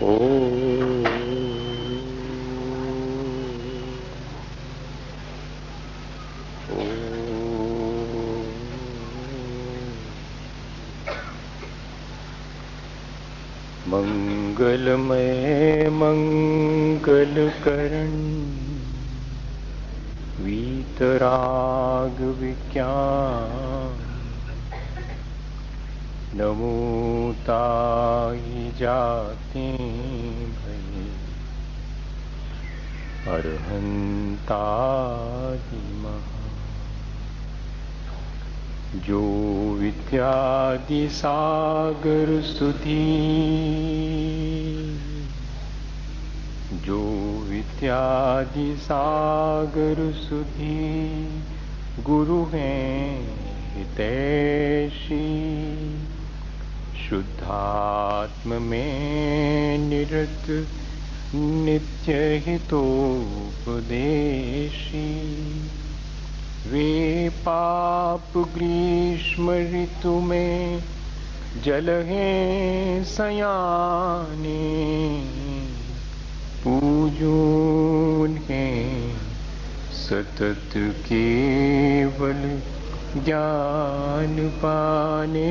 मंगलमय मंगलकरण वीतराग विज्ञान नमोताहि जाते भये अरहंतादि महा जो विद्यादि सागर सुधी जो विद्यादि सागर सुधी गुरु हैं हितैषी शुद्धात्म में निरत नित्य हितोपदेशी वे पाप ग्रीष्म ऋतु में जल हैं सयाने पूजून हैं सतत केवल ज्ञान पाने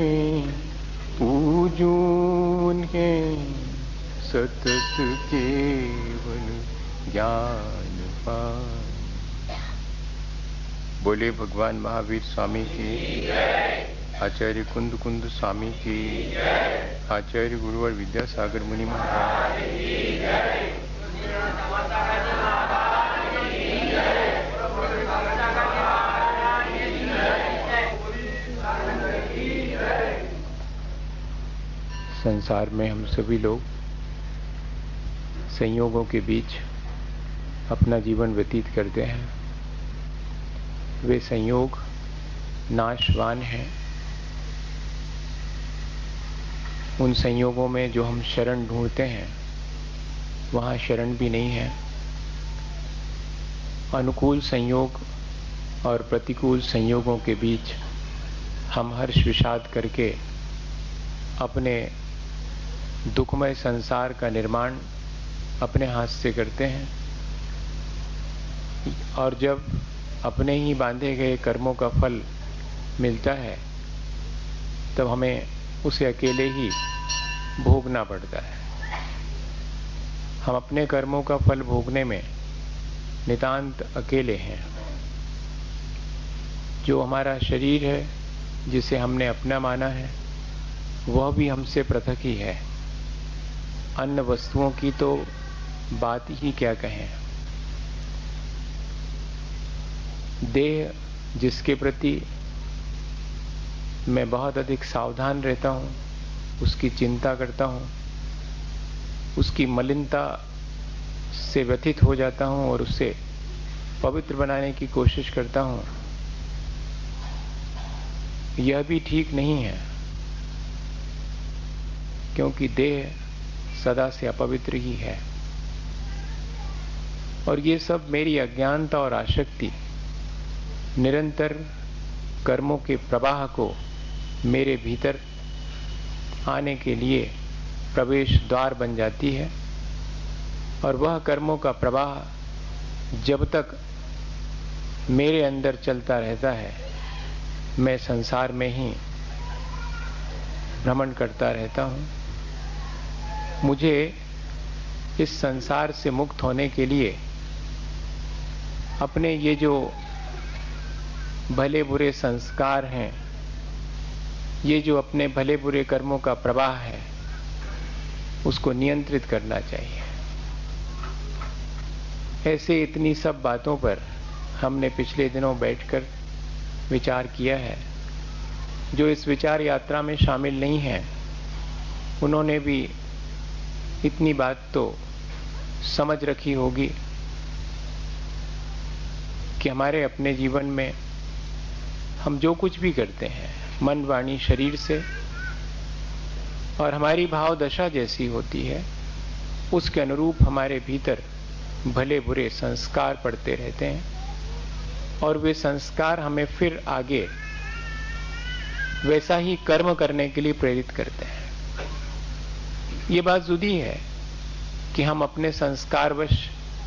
पूजून हैं सतत केवल ज्ञान पाने। बोले भगवान महावीर स्वामी की, आचार्य कुंद कुंद स्वामी की, आचार्य गुरुवर विद्यासागर मुनि महाराज की। संसार में हम सभी लोग संयोगों के बीच अपना जीवन व्यतीत करते हैं। वे संयोग नाशवान हैं। उन संयोगों में जो हम शरण ढूंढते हैं वहाँ शरण भी नहीं है। अनुकूल संयोग और प्रतिकूल संयोगों के बीच हम हर्ष विषाद करके अपने दुखमय संसार का निर्माण अपने हाथ से करते हैं और जब अपने ही बांधे गए कर्मों का फल मिलता है तब हमें उसे अकेले ही भोगना पड़ता है। हम अपने कर्मों का फल भोगने में नितांत अकेले हैं। जो हमारा शरीर है जिसे हमने अपना माना है वह भी हमसे पृथक ही है। अन्य वस्तुओं की तो बात ही क्या कहें। देह जिसके प्रति मैं बहुत अधिक सावधान रहता हूँ, उसकी चिंता करता हूँ, उसकी मलिनता से व्यथित हो जाता हूँ और उसे पवित्र बनाने की कोशिश करता हूँ, यह भी ठीक नहीं है क्योंकि देह सदा से अपवित्र ही है। और ये सब मेरी अज्ञानता और आसक्ति निरंतर कर्मों के प्रवाह को मेरे भीतर आने के लिए प्रवेश द्वार बन जाती है। और वह कर्मों का प्रवाह जब तक मेरे अंदर चलता रहता है मैं संसार में ही भ्रमण करता रहता हूँ। मुझे इस संसार से मुक्त होने के लिए अपने ये जो भले बुरे संस्कार हैं, ये जो अपने भले बुरे कर्मों का प्रवाह है, उसको नियंत्रित करना चाहिए। ऐसे इतनी सब बातों पर हमने पिछले दिनों बैठकर विचार किया है। जो इस विचार यात्रा में शामिल नहीं हैं, उन्होंने भी इतनी बात तो समझ रखी होगी कि हमारे अपने जीवन में हम जो कुछ भी करते हैं मन वाणी शरीर से और हमारी भाव दशा जैसी होती है उसके अनुरूप हमारे भीतर भले बुरे संस्कार पड़ते रहते हैं और वे संस्कार हमें फिर आगे वैसा ही कर्म करने के लिए प्रेरित करते हैं। ये बात जुदी है कि हम अपने संस्कारवश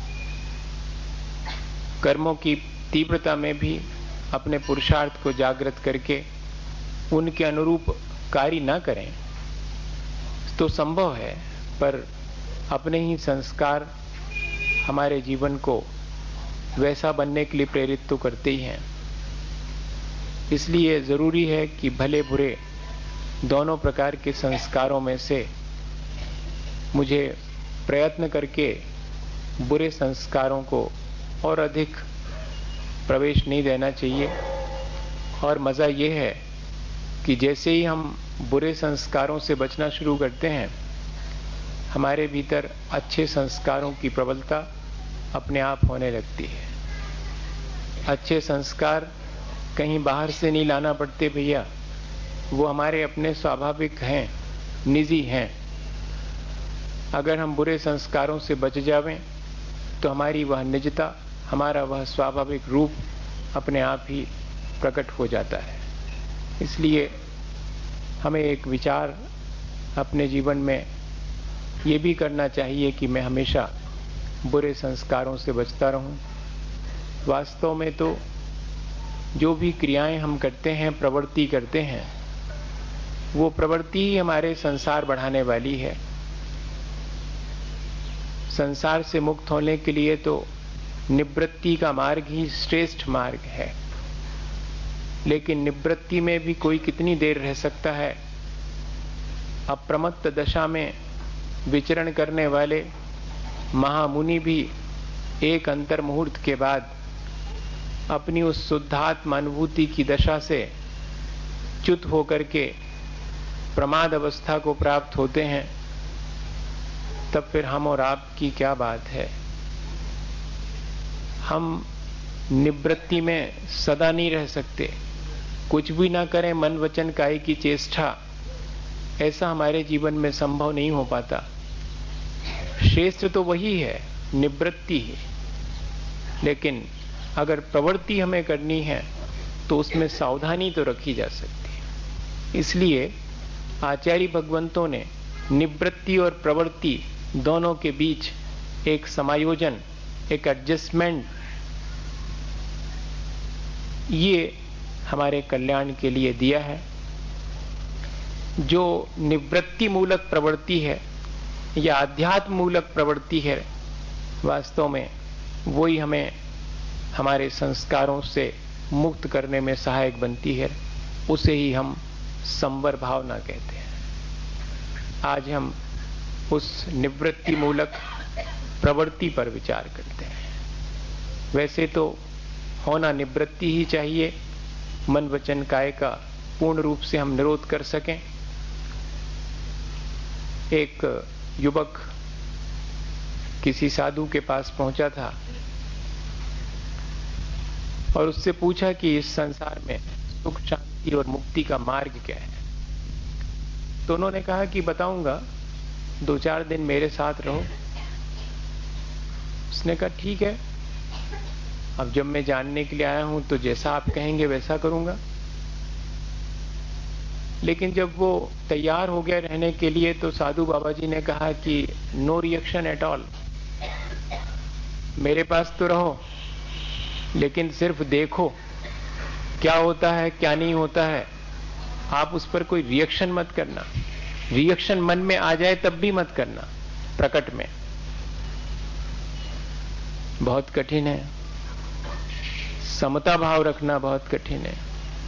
कर्मों की तीव्रता में भी अपने पुरुषार्थ को जागृत करके उनके अनुरूप कार्य न करें तो संभव है, पर अपने ही संस्कार हमारे जीवन को वैसा बनने के लिए प्रेरित तो करते ही हैं। इसलिए जरूरी है कि भले बुरे दोनों प्रकार के संस्कारों में से मुझे प्रयत्न करके बुरे संस्कारों को और अधिक प्रवेश नहीं देना चाहिए। और मज़ा ये है कि जैसे ही हम बुरे संस्कारों से बचना शुरू करते हैं, हमारे भीतर अच्छे संस्कारों की प्रबलता अपने आप होने लगती है। अच्छे संस्कार कहीं बाहर से नहीं लाना पड़ते भैया, वो हमारे अपने स्वाभाविक हैं, निजी हैं। अगर हम बुरे संस्कारों से बच जावें तो हमारी वह निजता, हमारा वह स्वाभाविक रूप अपने आप ही प्रकट हो जाता है। इसलिए हमें एक विचार अपने जीवन में ये भी करना चाहिए कि मैं हमेशा बुरे संस्कारों से बचता रहूं। वास्तव में तो जो भी क्रियाएं हम करते हैं, प्रवृत्ति करते हैं, वो प्रवृत्ति ही हमारे संसार बढ़ाने वाली है। संसार से मुक्त होने के लिए तो निवृत्ति का मार्ग ही श्रेष्ठ मार्ग है। लेकिन निवृत्ति में भी कोई कितनी देर रह सकता है? अप्रमत्त दशा में विचरण करने वाले महामुनि भी एक अंतर मुहूर्त के बाद अपनी उस शुद्धात्म अनुभूति की दशा से च्युत होकर के प्रमाद अवस्था को प्राप्त होते हैं। तब फिर हम और आपकी क्या बात है? हम निवृत्ति में सदा नहीं रह सकते। कुछ भी ना करें, मन वचन काय की चेष्टा, ऐसा हमारे जीवन में संभव नहीं हो पाता। श्रेष्ठ तो वही है, निवृत्ति ही। लेकिन अगर प्रवृत्ति हमें करनी है तो उसमें सावधानी तो रखी जा सकती है। इसलिए आचार्य भगवंतों ने निवृत्ति और प्रवृत्ति दोनों के बीच एक समायोजन, एक एडजस्टमेंट, ये हमारे कल्याण के लिए दिया है। जो निवृत्ति मूलक प्रवृत्ति है या अध्यात्म मूलक प्रवृत्ति है, वास्तव में वही हमें हमारे संस्कारों से मुक्त करने में सहायक बनती है। उसे ही हम संवर भावना कहते हैं। आज हम उस निवृत्ति मूलक प्रवृत्ति पर विचार करते हैं। वैसे तो होना निवृत्ति ही चाहिए, मन वचन काय का पूर्ण रूप से हम निरोध कर सकें। एक युवक किसी साधु के पास पहुंचा था और उससे पूछा कि इस संसार में सुख, शांति और मुक्ति का मार्ग क्या है। तो उन्होंने कहा कि बताऊंगा, 2-4 दिन मेरे साथ रहो। उसने कहा ठीक है, अब जब मैं जानने के लिए आया हूं तो जैसा आप कहेंगे वैसा करूंगा। लेकिन जब वो तैयार हो गया रहने के लिए तो साधु बाबा जी ने कहा कि नो रिएक्शन एट ऑल, मेरे पास तो रहो, लेकिन सिर्फ देखो क्या होता है क्या नहीं होता है। आप उस पर कोई रिएक्शन मत करना। रिएक्शन मन में आ जाए तब भी मत करना, प्रकट में। बहुत कठिन है। समता भाव रखना बहुत कठिन है।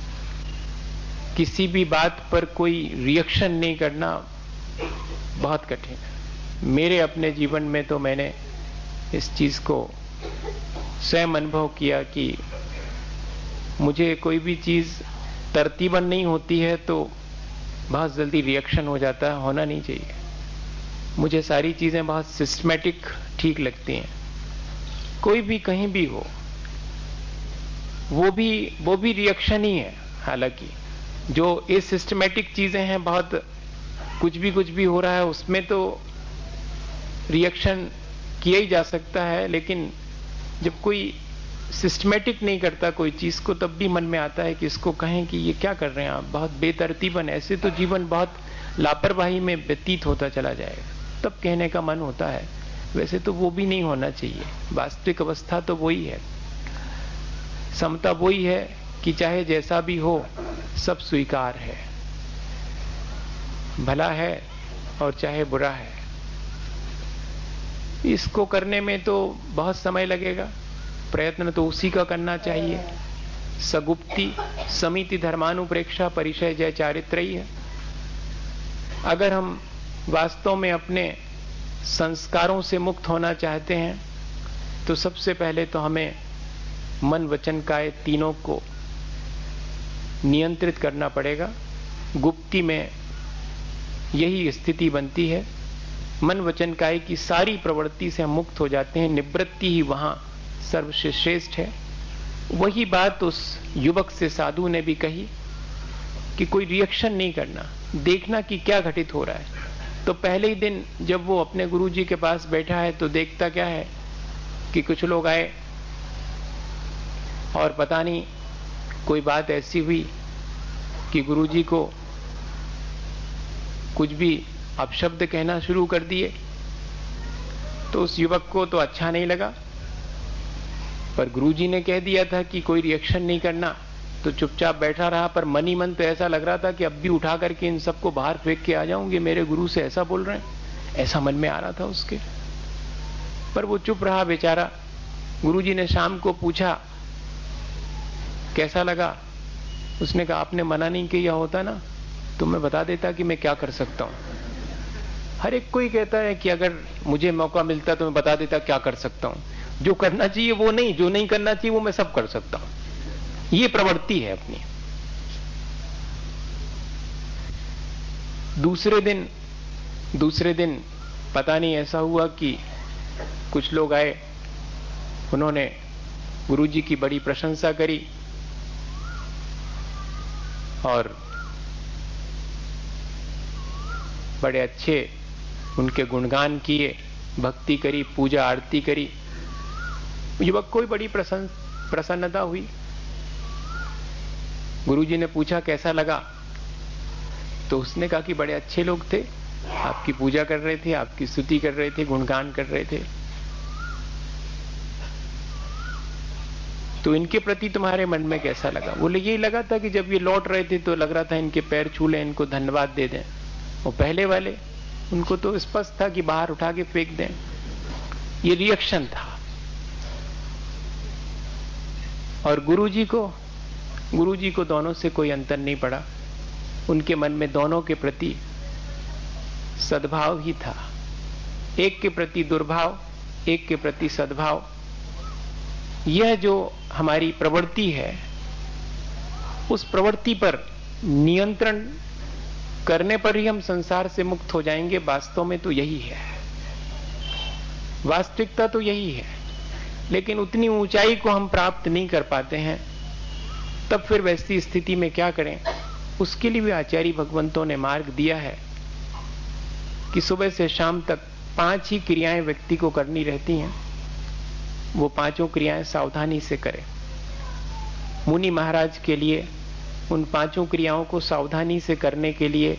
किसी भी बात पर कोई रिएक्शन नहीं करना बहुत कठिन है। मेरे अपने जीवन में तो मैंने इस चीज को स्वयं अनुभव किया कि मुझे कोई भी चीज तरतीबन नहीं होती है तो बहुत जल्दी रिएक्शन हो जाता है। होना नहीं चाहिए। मुझे सारी चीजें बहुत सिस्टमैटिक ठीक लगती हैं। कोई भी कहीं भी हो, वो भी रिएक्शन ही है। हालांकि जो एसिस्टमैटिक चीजें हैं, बहुत कुछ भी हो रहा है, उसमें तो रिएक्शन किया ही जा सकता है। लेकिन जब कोई सिस्टमैटिक नहीं करता कोई चीज को, तब भी मन में आता है कि इसको कहें कि ये क्या कर रहे हैं आप, बहुत बेतरतीबन। ऐसे तो जीवन बहुत लापरवाही में व्यतीत होता चला जाएगा। तब कहने का मन होता है वैसे तो वो भी नहीं होना चाहिए। वास्तविक अवस्था तो वही है, समता वही है कि चाहे जैसा भी हो सब स्वीकार है, भला है और चाहे बुरा है। इसको करने में तो बहुत समय लगेगा, प्रयत्न तो उसी का करना चाहिए। सगुप्ति समिति धर्मानुप्रेक्षा परिचय जय चारित्रयी है। अगर हम वास्तव में अपने संस्कारों से मुक्त होना चाहते हैं तो सबसे पहले तो हमें मन वचन काया तीनों को नियंत्रित करना पड़ेगा। गुप्ती में यही स्थिति बनती है, मन वचन काया की सारी प्रवृत्ति से हम मुक्त हो जाते हैं, निवृत्ति ही वहां सर्वश्रेष्ठ है। वही बात उस युवक से साधु ने भी कही कि कोई रिएक्शन नहीं करना, देखना कि क्या घटित हो रहा है। तो पहले ही दिन जब वो अपने गुरुजी के पास बैठा है तो देखता क्या है कि कुछ लोग आए और पता नहीं कोई बात ऐसी हुई कि गुरुजी को कुछ भी अपशब्द कहना शुरू कर दिए। तो उस युवक को तो अच्छा नहीं लगा, पर गुरुजी ने कह दिया था कि कोई रिएक्शन नहीं करना, तो चुपचाप बैठा रहा। पर मन ही मन तो ऐसा लग रहा था कि अब भी उठा करके इन सबको बाहर फेंक के आ जाऊंगे, मेरे गुरु से ऐसा बोल रहे हैं, ऐसा मन में आ रहा था उसके। पर वो चुप रहा बेचारा। गुरुजी ने शाम को पूछा कैसा लगा, उसने कहा आपने मना नहीं किया होता ना तो मैं बता देता कि मैं क्या कर सकता हूं। हर एक कोई कहता है कि अगर मुझे मौका मिलता तो मैं बता देता क्या कर सकता हूं, जो करना चाहिए वो नहीं, जो नहीं करना चाहिए वो मैं सब कर सकता हूं। ये प्रवृत्ति है अपनी। दूसरे दिन पता नहीं ऐसा हुआ कि कुछ लोग आए, उन्होंने गुरुजी की बड़ी प्रशंसा करी और बड़े अच्छे उनके गुणगान किए, भक्ति करी, पूजा आरती करी। युवक को भी बड़ी प्रसन्नता हुई। गुरुजी ने पूछा कैसा लगा, तो उसने कहा कि बड़े अच्छे लोग थे, आपकी पूजा कर रहे थे, आपकी स्तुति कर रहे थे, गुणगान कर रहे थे। तो इनके प्रति तुम्हारे मन में कैसा लगा? बोले यही लगा था कि जब ये लौट रहे थे तो लग रहा था इनके पैर छू लें, इनको धन्यवाद दे दें। और पहले वाले उनको तो स्पष्ट था कि बाहर उठा के फेंक दें। ये रिएक्शन था। और गुरुजी को दोनों से कोई अंतर नहीं पड़ा। उनके मन में दोनों के प्रति सद्भाव ही था, एक के प्रति दुर्भाव, एक के प्रति सद्भाव। यह जो हमारी प्रवृत्ति है, उस प्रवृत्ति पर नियंत्रण करने पर ही हम संसार से मुक्त हो जाएंगे। वास्तव में तो यही है, वास्तविकता तो यही है, लेकिन उतनी ऊंचाई को हम प्राप्त नहीं कर पाते हैं। तब फिर वैसी स्थिति में क्या करें? उसके लिए भी आचार्य भगवंतों ने मार्ग दिया है कि सुबह से शाम तक 5 ही क्रियाएं व्यक्ति को करनी रहती हैं। वो 5 क्रियाएं सावधानी से करें। मुनि महाराज के लिए उन 5 क्रियाओं को सावधानी से करने के लिए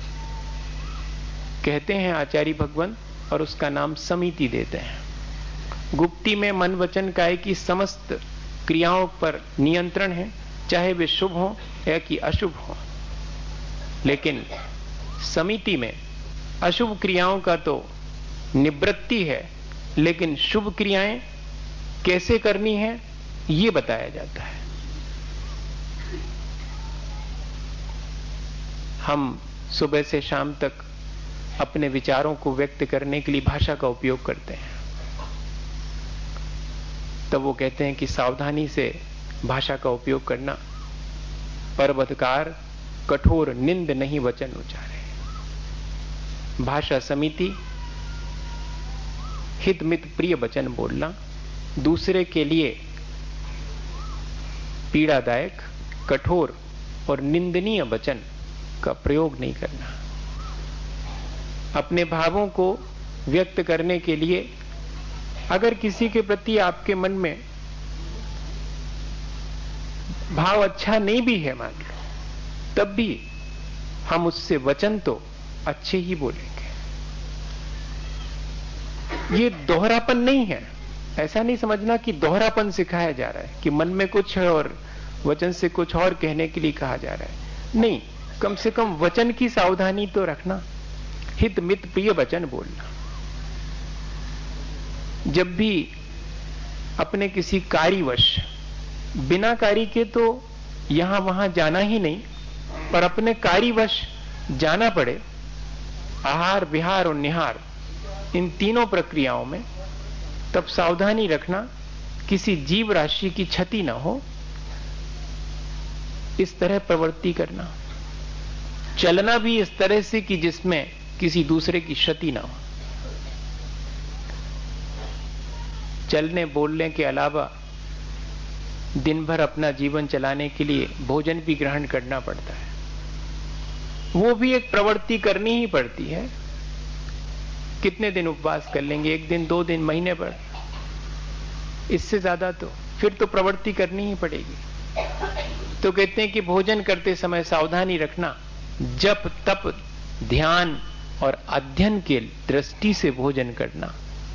कहते हैं आचार्य भगवंत, और उसका नाम समिति देते हैं। गुप्ती में मन वचन काया की समस्त क्रियाओं पर नियंत्रण है, चाहे वे शुभ हो या कि अशुभ हो। लेकिन समिति में अशुभ क्रियाओं का तो निवृत्ति है, लेकिन शुभ क्रियाएं कैसे करनी है ये बताया जाता है। हम सुबह से शाम तक अपने विचारों को व्यक्त करने के लिए भाषा का उपयोग करते हैं, तब वो कहते हैं कि सावधानी से भाषा का उपयोग करना। पर्वतकार कठोर निंद नहीं वचन उचारे। भाषा समिति, हित मित प्रिय वचन बोलना, दूसरे के लिए पीड़ादायक, कठोर और निंदनीय वचन का प्रयोग नहीं करना। अपने भावों को व्यक्त करने के लिए अगर किसी के प्रति आपके मन में भाव अच्छा नहीं भी है मान लो, तब भी हम उससे वचन तो अच्छे ही बोलेंगे। ये दोहरापन नहीं है। ऐसा नहीं समझना कि दोहरापन सिखाया जा रहा है कि मन में कुछ है और वचन से कुछ और कहने के लिए कहा जा रहा है। नहीं, कम से कम वचन की सावधानी तो रखना, हित मित प्रिय वचन बोलना। जब भी अपने किसी कार्यवश, बिना कार्य के तो यहां वहां जाना ही नहीं, पर अपने कार्यवश जाना पड़े, आहार विहार और निहार, इन तीनों प्रक्रियाओं में, तब सावधानी रखना किसी जीव राशि की क्षति ना हो, इस तरह प्रवृत्ति करना। चलना भी इस तरह से कि जिसमें किसी दूसरे की क्षति ना हो। चलने बोलने के अलावा दिन भर अपना जीवन चलाने के लिए भोजन भी ग्रहण करना पड़ता है, वो भी एक प्रवृत्ति करनी ही पड़ती है। कितने दिन उपवास कर लेंगे? 1 दिन, 2 दिन, महीने भर, इससे ज्यादा तो फिर तो प्रवृत्ति करनी ही पड़ेगी। तो कहते हैं कि भोजन करते समय सावधानी रखना, जप तप ध्यान और अध्ययन के दृष्टि से भोजन करना।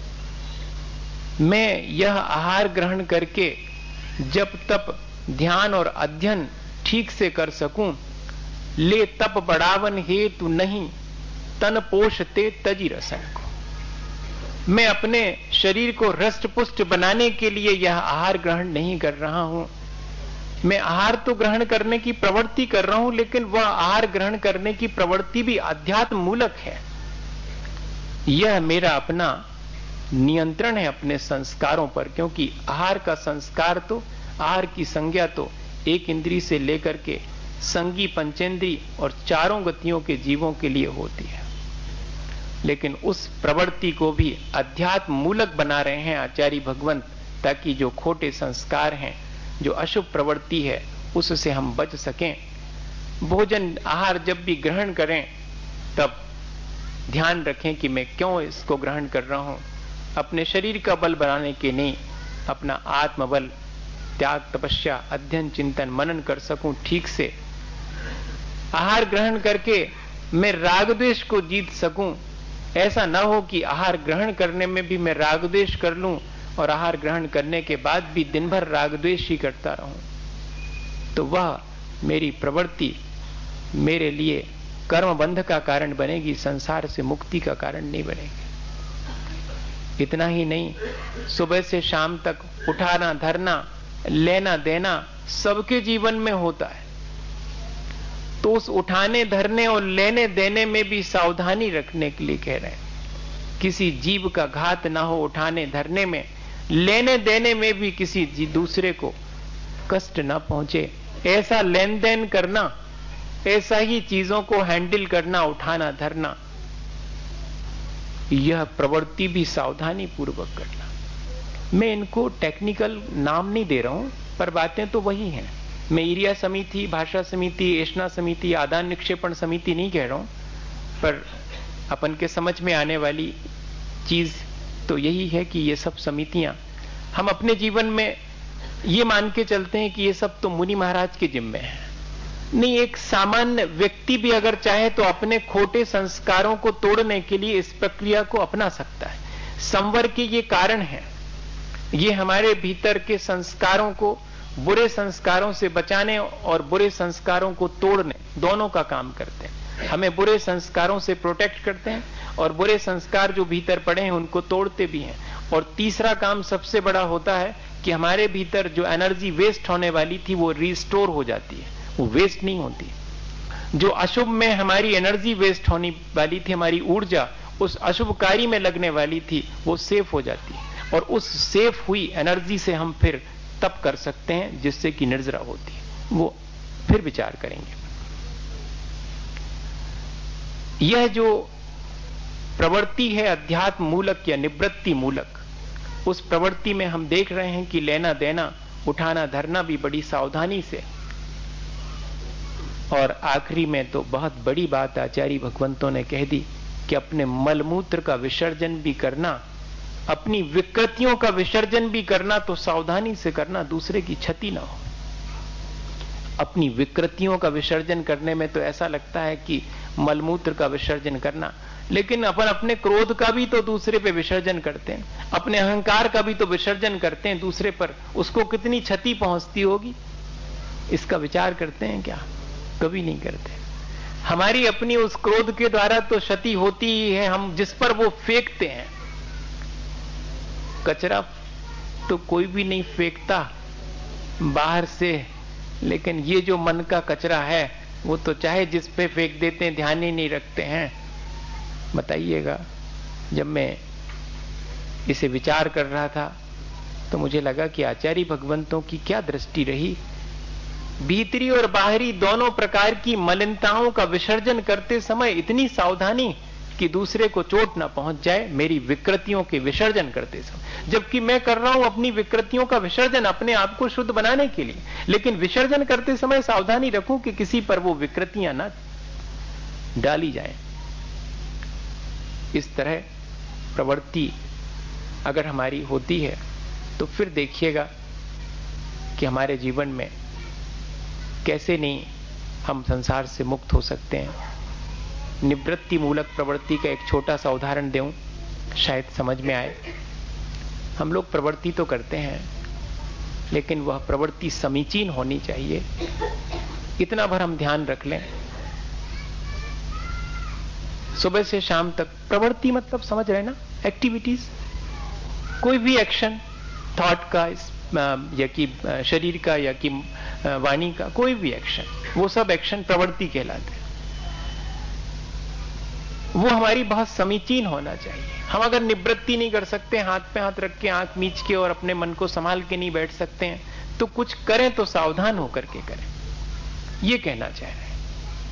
मैं यह आहार ग्रहण करके जप तप ध्यान और अध्ययन ठीक से कर सकूं, ले तप बढ़ावन हेतु नहीं, तन पोषते तजी रसन को। मैं अपने शरीर को हृष्ट पुष्ट बनाने के लिए यह आहार ग्रहण नहीं कर रहा हूं। मैं आहार तो ग्रहण करने की प्रवृत्ति कर रहा हूं, लेकिन वह आहार ग्रहण करने की प्रवृत्ति भी अध्यात्म मूलक है। यह मेरा अपना नियंत्रण है अपने संस्कारों पर, क्योंकि आहार का संस्कार तो, आहार की संज्ञा तो एक इंद्री से लेकर के संगी पंचेंद्री और चारों गतियों के जीवों के लिए होती है। लेकिन उस प्रवृत्ति को भी अध्यात्म मूलक बना रहे हैं आचार्य भगवंत, ताकि जो खोटे संस्कार हैं, जो अशुभ प्रवृत्ति है, उससे हम बच सकें। भोजन आहार जब भी ग्रहण करें तब ध्यान रखें कि मैं क्यों इसको ग्रहण कर रहा हूं। अपने शरीर का बल बढ़ाने के नहीं, अपना आत्मबल, त्याग तपस्या अध्ययन चिंतन मनन कर सकूं ठीक से। आहार ग्रहण करके मैं राग द्वेष को जीत सकूं। ऐसा ना हो कि आहार ग्रहण करने में भी मैं राग द्वेष कर लूं और आहार ग्रहण करने के बाद भी दिन भर राग द्वेष ही करता रहूं। तो वह मेरी प्रवृत्ति मेरे लिए कर्म बंध का कारण बनेगी, संसार से मुक्ति का कारण नहीं बनेगी। इतना ही नहीं, सुबह से शाम तक उठाना धरना लेना देना सबके जीवन में होता है। तो उस उठाने धरने और लेने देने में भी सावधानी रखने के लिए कह रहे हैं। किसी जीव का घात ना हो उठाने धरने में, लेने देने में भी किसी दूसरे को कष्ट ना पहुंचे, ऐसा लेन देन करना, ऐसा ही चीजों को हैंडल करना, उठाना धरना, यह प्रवृत्ति भी सावधानी पूर्वक करना। मैं इनको टेक्निकल नाम नहीं दे रहा हूं, पर बातें तो वही हैं। मैं एरिया समिति, भाषा समिति, एषणा समिति, आदान निक्षेपण समिति नहीं कह रहा हूं, पर अपन के समझ में आने वाली चीज तो यही है कि ये सब समितियां हम अपने जीवन में ये मान के चलते हैं कि ये सब तो मुनि महाराज के जिम्मे है। नहीं, एक सामान्य व्यक्ति भी अगर चाहे तो अपने खोटे संस्कारों को तोड़ने के लिए इस प्रक्रिया को अपना सकता है। संवर के ये कारण है, ये हमारे भीतर के संस्कारों को, बुरे संस्कारों से बचाने और बुरे संस्कारों को तोड़ने, दोनों का काम करते हैं। हमें बुरे संस्कारों से प्रोटेक्ट करते हैं और बुरे संस्कार जो भीतर पड़े हैं उनको तोड़ते भी हैं। और तीसरा काम सबसे बड़ा होता है कि हमारे भीतर जो एनर्जी वेस्ट होने वाली थी वो रिस्टोर हो जाती है, वो वेस्ट नहीं होती। जो अशुभ में हमारी एनर्जी वेस्ट होने वाली थी, हमारी ऊर्जा उस अशुभ कार्य में लगने वाली थी, वो सेफ हो जाती है। और उस सेफ हुई एनर्जी से हम फिर तप कर सकते हैं, जिससे कि निर्जरा होती है। वो फिर विचार करेंगे। यह जो प्रवृत्ति है अध्यात्म मूलक या निवृत्ति मूलक, उस प्रवृत्ति में हम देख रहे हैं कि लेना देना उठाना धरना भी बड़ी सावधानी से। और आखिरी में तो बहुत बड़ी बात आचार्य भगवंतों ने कह दी कि अपने मलमूत्र का विसर्जन भी करना, अपनी विकृतियों का विसर्जन भी करना तो सावधानी से करना, दूसरे की क्षति ना हो। अपनी विकृतियों का विसर्जन करने में तो ऐसा लगता है कि मलमूत्र का विसर्जन करना, लेकिन अपन अपने क्रोध का भी तो दूसरे पे विसर्जन करते हैं, अपने अहंकार का भी तो विसर्जन करते हैं दूसरे पर। उसको कितनी क्षति पहुंचती होगी, इसका विचार करते हैं क्या? कभी नहीं करते। हमारी अपनी उस क्रोध के द्वारा तो क्षति होती ही है, हम जिस पर वो फेंकते हैं। कचरा तो कोई भी नहीं फेंकता बाहर से, लेकिन ये जो मन का कचरा है वो तो चाहे जिस पे फेंक देते हैं, ध्यान ही नहीं रखते हैं। बताइएगा, जब मैं इसे विचार कर रहा था तो मुझे लगा कि आचार्य भगवंतों की क्या दृष्टि रही। भीतरी और बाहरी दोनों प्रकार की मलिनताओं का विसर्जन करते समय इतनी सावधानी कि दूसरे को चोट ना पहुंच जाए, मेरी विकृतियों के विसर्जन करते समय। जबकि मैं कर रहा हूं अपनी विकृतियों का विसर्जन अपने आप को शुद्ध बनाने के लिए, लेकिन विसर्जन करते समय सावधानी रखूं कि किसी पर वो विकृतियां ना डाली जाएं। इस तरह प्रवृत्ति अगर हमारी होती है तो फिर देखिएगा कि हमारे जीवन में कैसे नहीं हम संसार से मुक्त हो सकते हैं। निवृत्ति मूलक प्रवृत्ति का एक छोटा सा उदाहरण दूं, शायद समझ में आए। हम लोग प्रवृत्ति तो करते हैं, लेकिन वह प्रवृत्ति समीचीन होनी चाहिए। इतना भर हम ध्यान रख लें, सुबह से शाम तक प्रवृत्ति मतलब समझ रहे ना, एक्टिविटीज, कोई भी एक्शन, थॉट का या कि शरीर का या कि वाणी का कोई भी एक्शन, वो सब एक्शन प्रवृत्ति कहलाते हैं। वो हमारी बहुत समीचीन होना चाहिए। हम अगर निवृत्ति नहीं कर सकते, हाथ पे हाथ रख के आंख मीच के और अपने मन को संभाल के नहीं बैठ सकते हैं, तो कुछ करें तो सावधान होकर के करें, ये कहना चाह रहे हैं।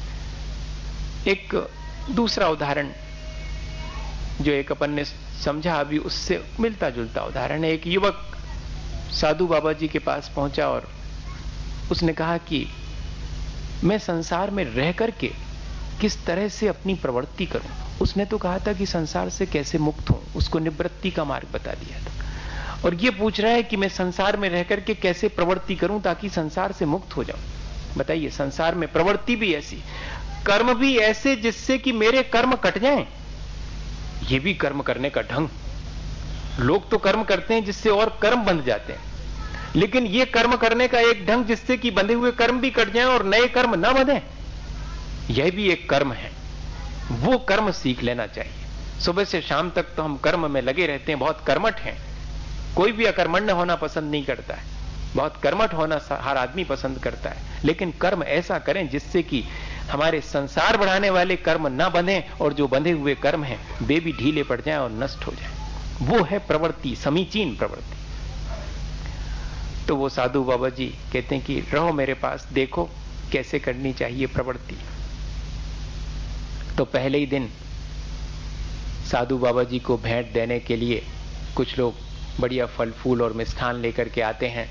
एक दूसरा उदाहरण जो एक अपन ने समझा अभी, उससे मिलता जुलता उदाहरण है। एक युवक साधु बाबा जी के पास पहुंचा और उसने कहा कि मैं संसार में रह करके किस तरह से अपनी प्रवृत्ति करूं। उसने तो कहा था कि संसार से कैसे मुक्त हूं, उसको निवृत्ति का मार्ग बता दिया था। और ये पूछ रहा है कि मैं संसार में रह करके कैसे प्रवृत्ति करूं ताकि संसार से मुक्त हो जाऊं। बताइए, संसार में प्रवृत्ति भी ऐसी, कर्म भी ऐसे जिससे कि मेरे कर्म कट जाएं। ये भी कर्म करने का ढंग। लोग तो कर्म करते हैं जिससे और कर्म बंध जाते हैं, लेकिन ये कर्म करने का एक ढंग जिससे कि बंधे हुए कर्म भी कट जाएं और नए कर्म ना बंधे, यह भी एक कर्म है। वो कर्म सीख लेना चाहिए। सुबह से शाम तक तो हम कर्म में लगे रहते हैं, बहुत कर्मठ हैं। कोई भी अकर्मण्य होना पसंद नहीं करता है, बहुत कर्मठ होना हर आदमी पसंद करता है। लेकिन कर्म ऐसा करें जिससे कि हमारे संसार बढ़ाने वाले कर्म ना बंधे और जो बंधे हुए कर्म हैं वे भी ढीले पड़ जाएं और नष्ट हो जाएं। वो है प्रवृत्ति, समीचीन प्रवृत्ति। तो वो साधु बाबा जी कहते हैं कि रहो मेरे पास, देखो कैसे करनी चाहिए प्रवृत्ति। तो पहले ही दिन साधु बाबा जी को भेंट देने के लिए कुछ लोग बढ़िया फल फूल और मिष्ठान लेकर के आते हैं।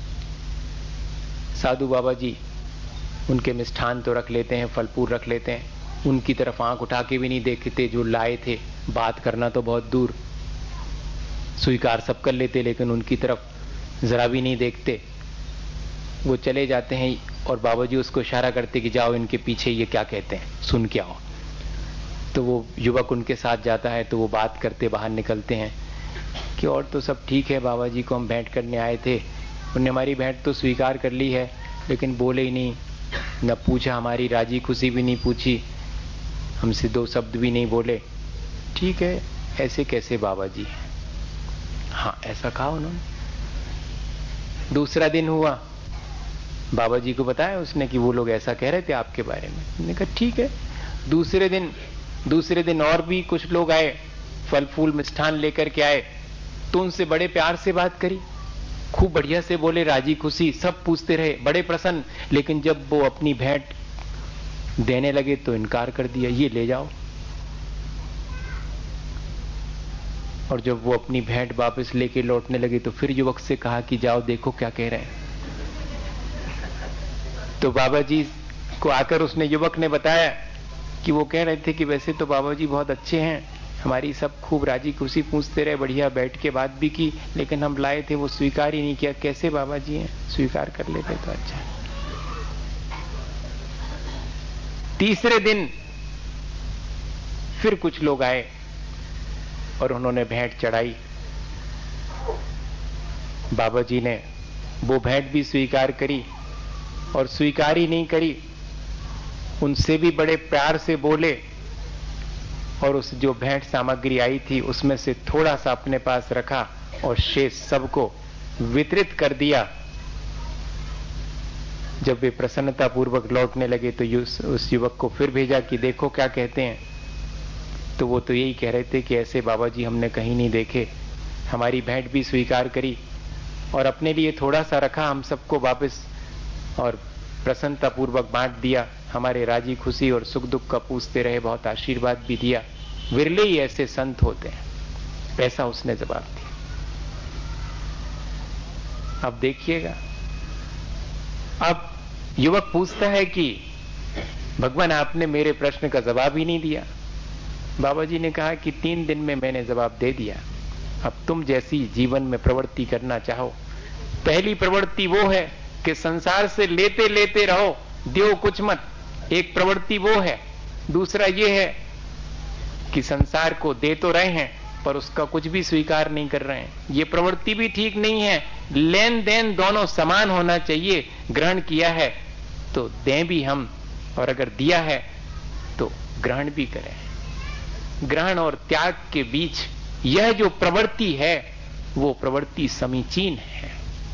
साधु बाबा जी उनके मिष्ठान तो रख लेते हैं, फल फूल रख लेते हैं, उनकी तरफ आंख उठा के भी नहीं देखते जो लाए थे। बात करना तो बहुत दूर, स्वीकार सब कर लेते, लेकिन उनकी तरफ जरा भी नहीं देखते। वो चले जाते हैं और बाबा जी उसको इशारा करते कि जाओ इनके पीछे ये क्या कहते हैं, सुन के आओ। तो वो युवक उनके साथ जाता है। तो वो बात करते बाहर निकलते हैं कि और तो सब ठीक है, बाबा जी को हम भेंट करने आए थे, उन्होंने हमारी भेंट तो स्वीकार कर ली है, लेकिन बोले ही नहीं, न पूछा, हमारी राजी खुशी भी नहीं पूछी, हमसे दो शब्द भी नहीं बोले। ठीक है, ऐसे कैसे बाबा जी? हाँ, ऐसा कहा उन्होंने। दूसरा दिन हुआ, बाबा जी को बताया उसने कि वो लोग ऐसा कह रहे थे आपके बारे में। मैंने कहा ठीक है। दूसरे दिन और भी कुछ लोग आए, फल फूल मिष्ठान लेकर के आए, तो उनसे बड़े प्यार से बात करी, खूब बढ़िया से बोले, राजी खुशी, सब पूछते रहे, बड़े प्रसन्न। लेकिन जब वो अपनी भेंट देने लगे तो इनकार कर दिया, ये ले जाओ। और जब वो अपनी भेंट वापस लेके लौटने लगे तो फिर युवक से कहा कि जाओ देखो क्या कह रहे हैं। तो बाबा जी को आकर उसने युवक ने बताया कि वो कह रहे थे कि वैसे तो बाबा जी बहुत अच्छे हैं, हमारी सब खूब राजी खुशी पूछते रहे, बढ़िया बैठ के बात भी की, लेकिन हम लाए थे वो स्वीकार ही नहीं किया। कैसे बाबा जी हैं, स्वीकार कर लेते तो अच्छा। तीसरे दिन फिर कुछ लोग आए और उन्होंने भेंट चढ़ाई। बाबा जी ने वो भेंट भी स्वीकार करी, और स्वीकार ही नहीं करी, उनसे भी बड़े प्यार से बोले, और उस जो भेंट सामग्री आई थी उसमें से थोड़ा सा अपने पास रखा और शेष सबको वितरित कर दिया। जब वे प्रसन्नता पूर्वक लौटने लगे तो उस युवक को फिर भेजा कि देखो क्या कहते हैं। तो वो तो यही कह रहे थे कि ऐसे बाबा जी हमने कहीं नहीं देखे, हमारी भेंट भी स्वीकार करी और अपने लिए थोड़ा सा रखा, हम सबको वापस और प्रसन्नता पूर्वक बांट दिया, हमारे राजी खुशी और सुख दुख का पूछते रहे, बहुत आशीर्वाद भी दिया, विरले ही ऐसे संत होते हैं, ऐसा उसने जवाब दिया। अब देखिएगा, अब युवक पूछता है कि भगवान आपने मेरे प्रश्न का जवाब ही नहीं दिया। बाबा जी ने कहा कि 3 दिन में मैंने जवाब दे दिया, अब तुम जैसी जीवन में प्रवृत्ति करना चाहो। पहली प्रवृत्ति वो है कि संसार से लेते लेते रहो, दो कुछ मत, एक प्रवृत्ति वो है। दूसरा ये है कि संसार को दे तो रहे हैं पर उसका कुछ भी स्वीकार नहीं कर रहे हैं, ये प्रवृत्ति भी ठीक नहीं है। लेन देन दोनों समान होना चाहिए, ग्रहण किया है तो दें भी हम, और अगर दिया है तो ग्रहण भी करें। ग्रहण और त्याग के बीच यह जो प्रवृत्ति है वो प्रवृत्ति समीचीन है।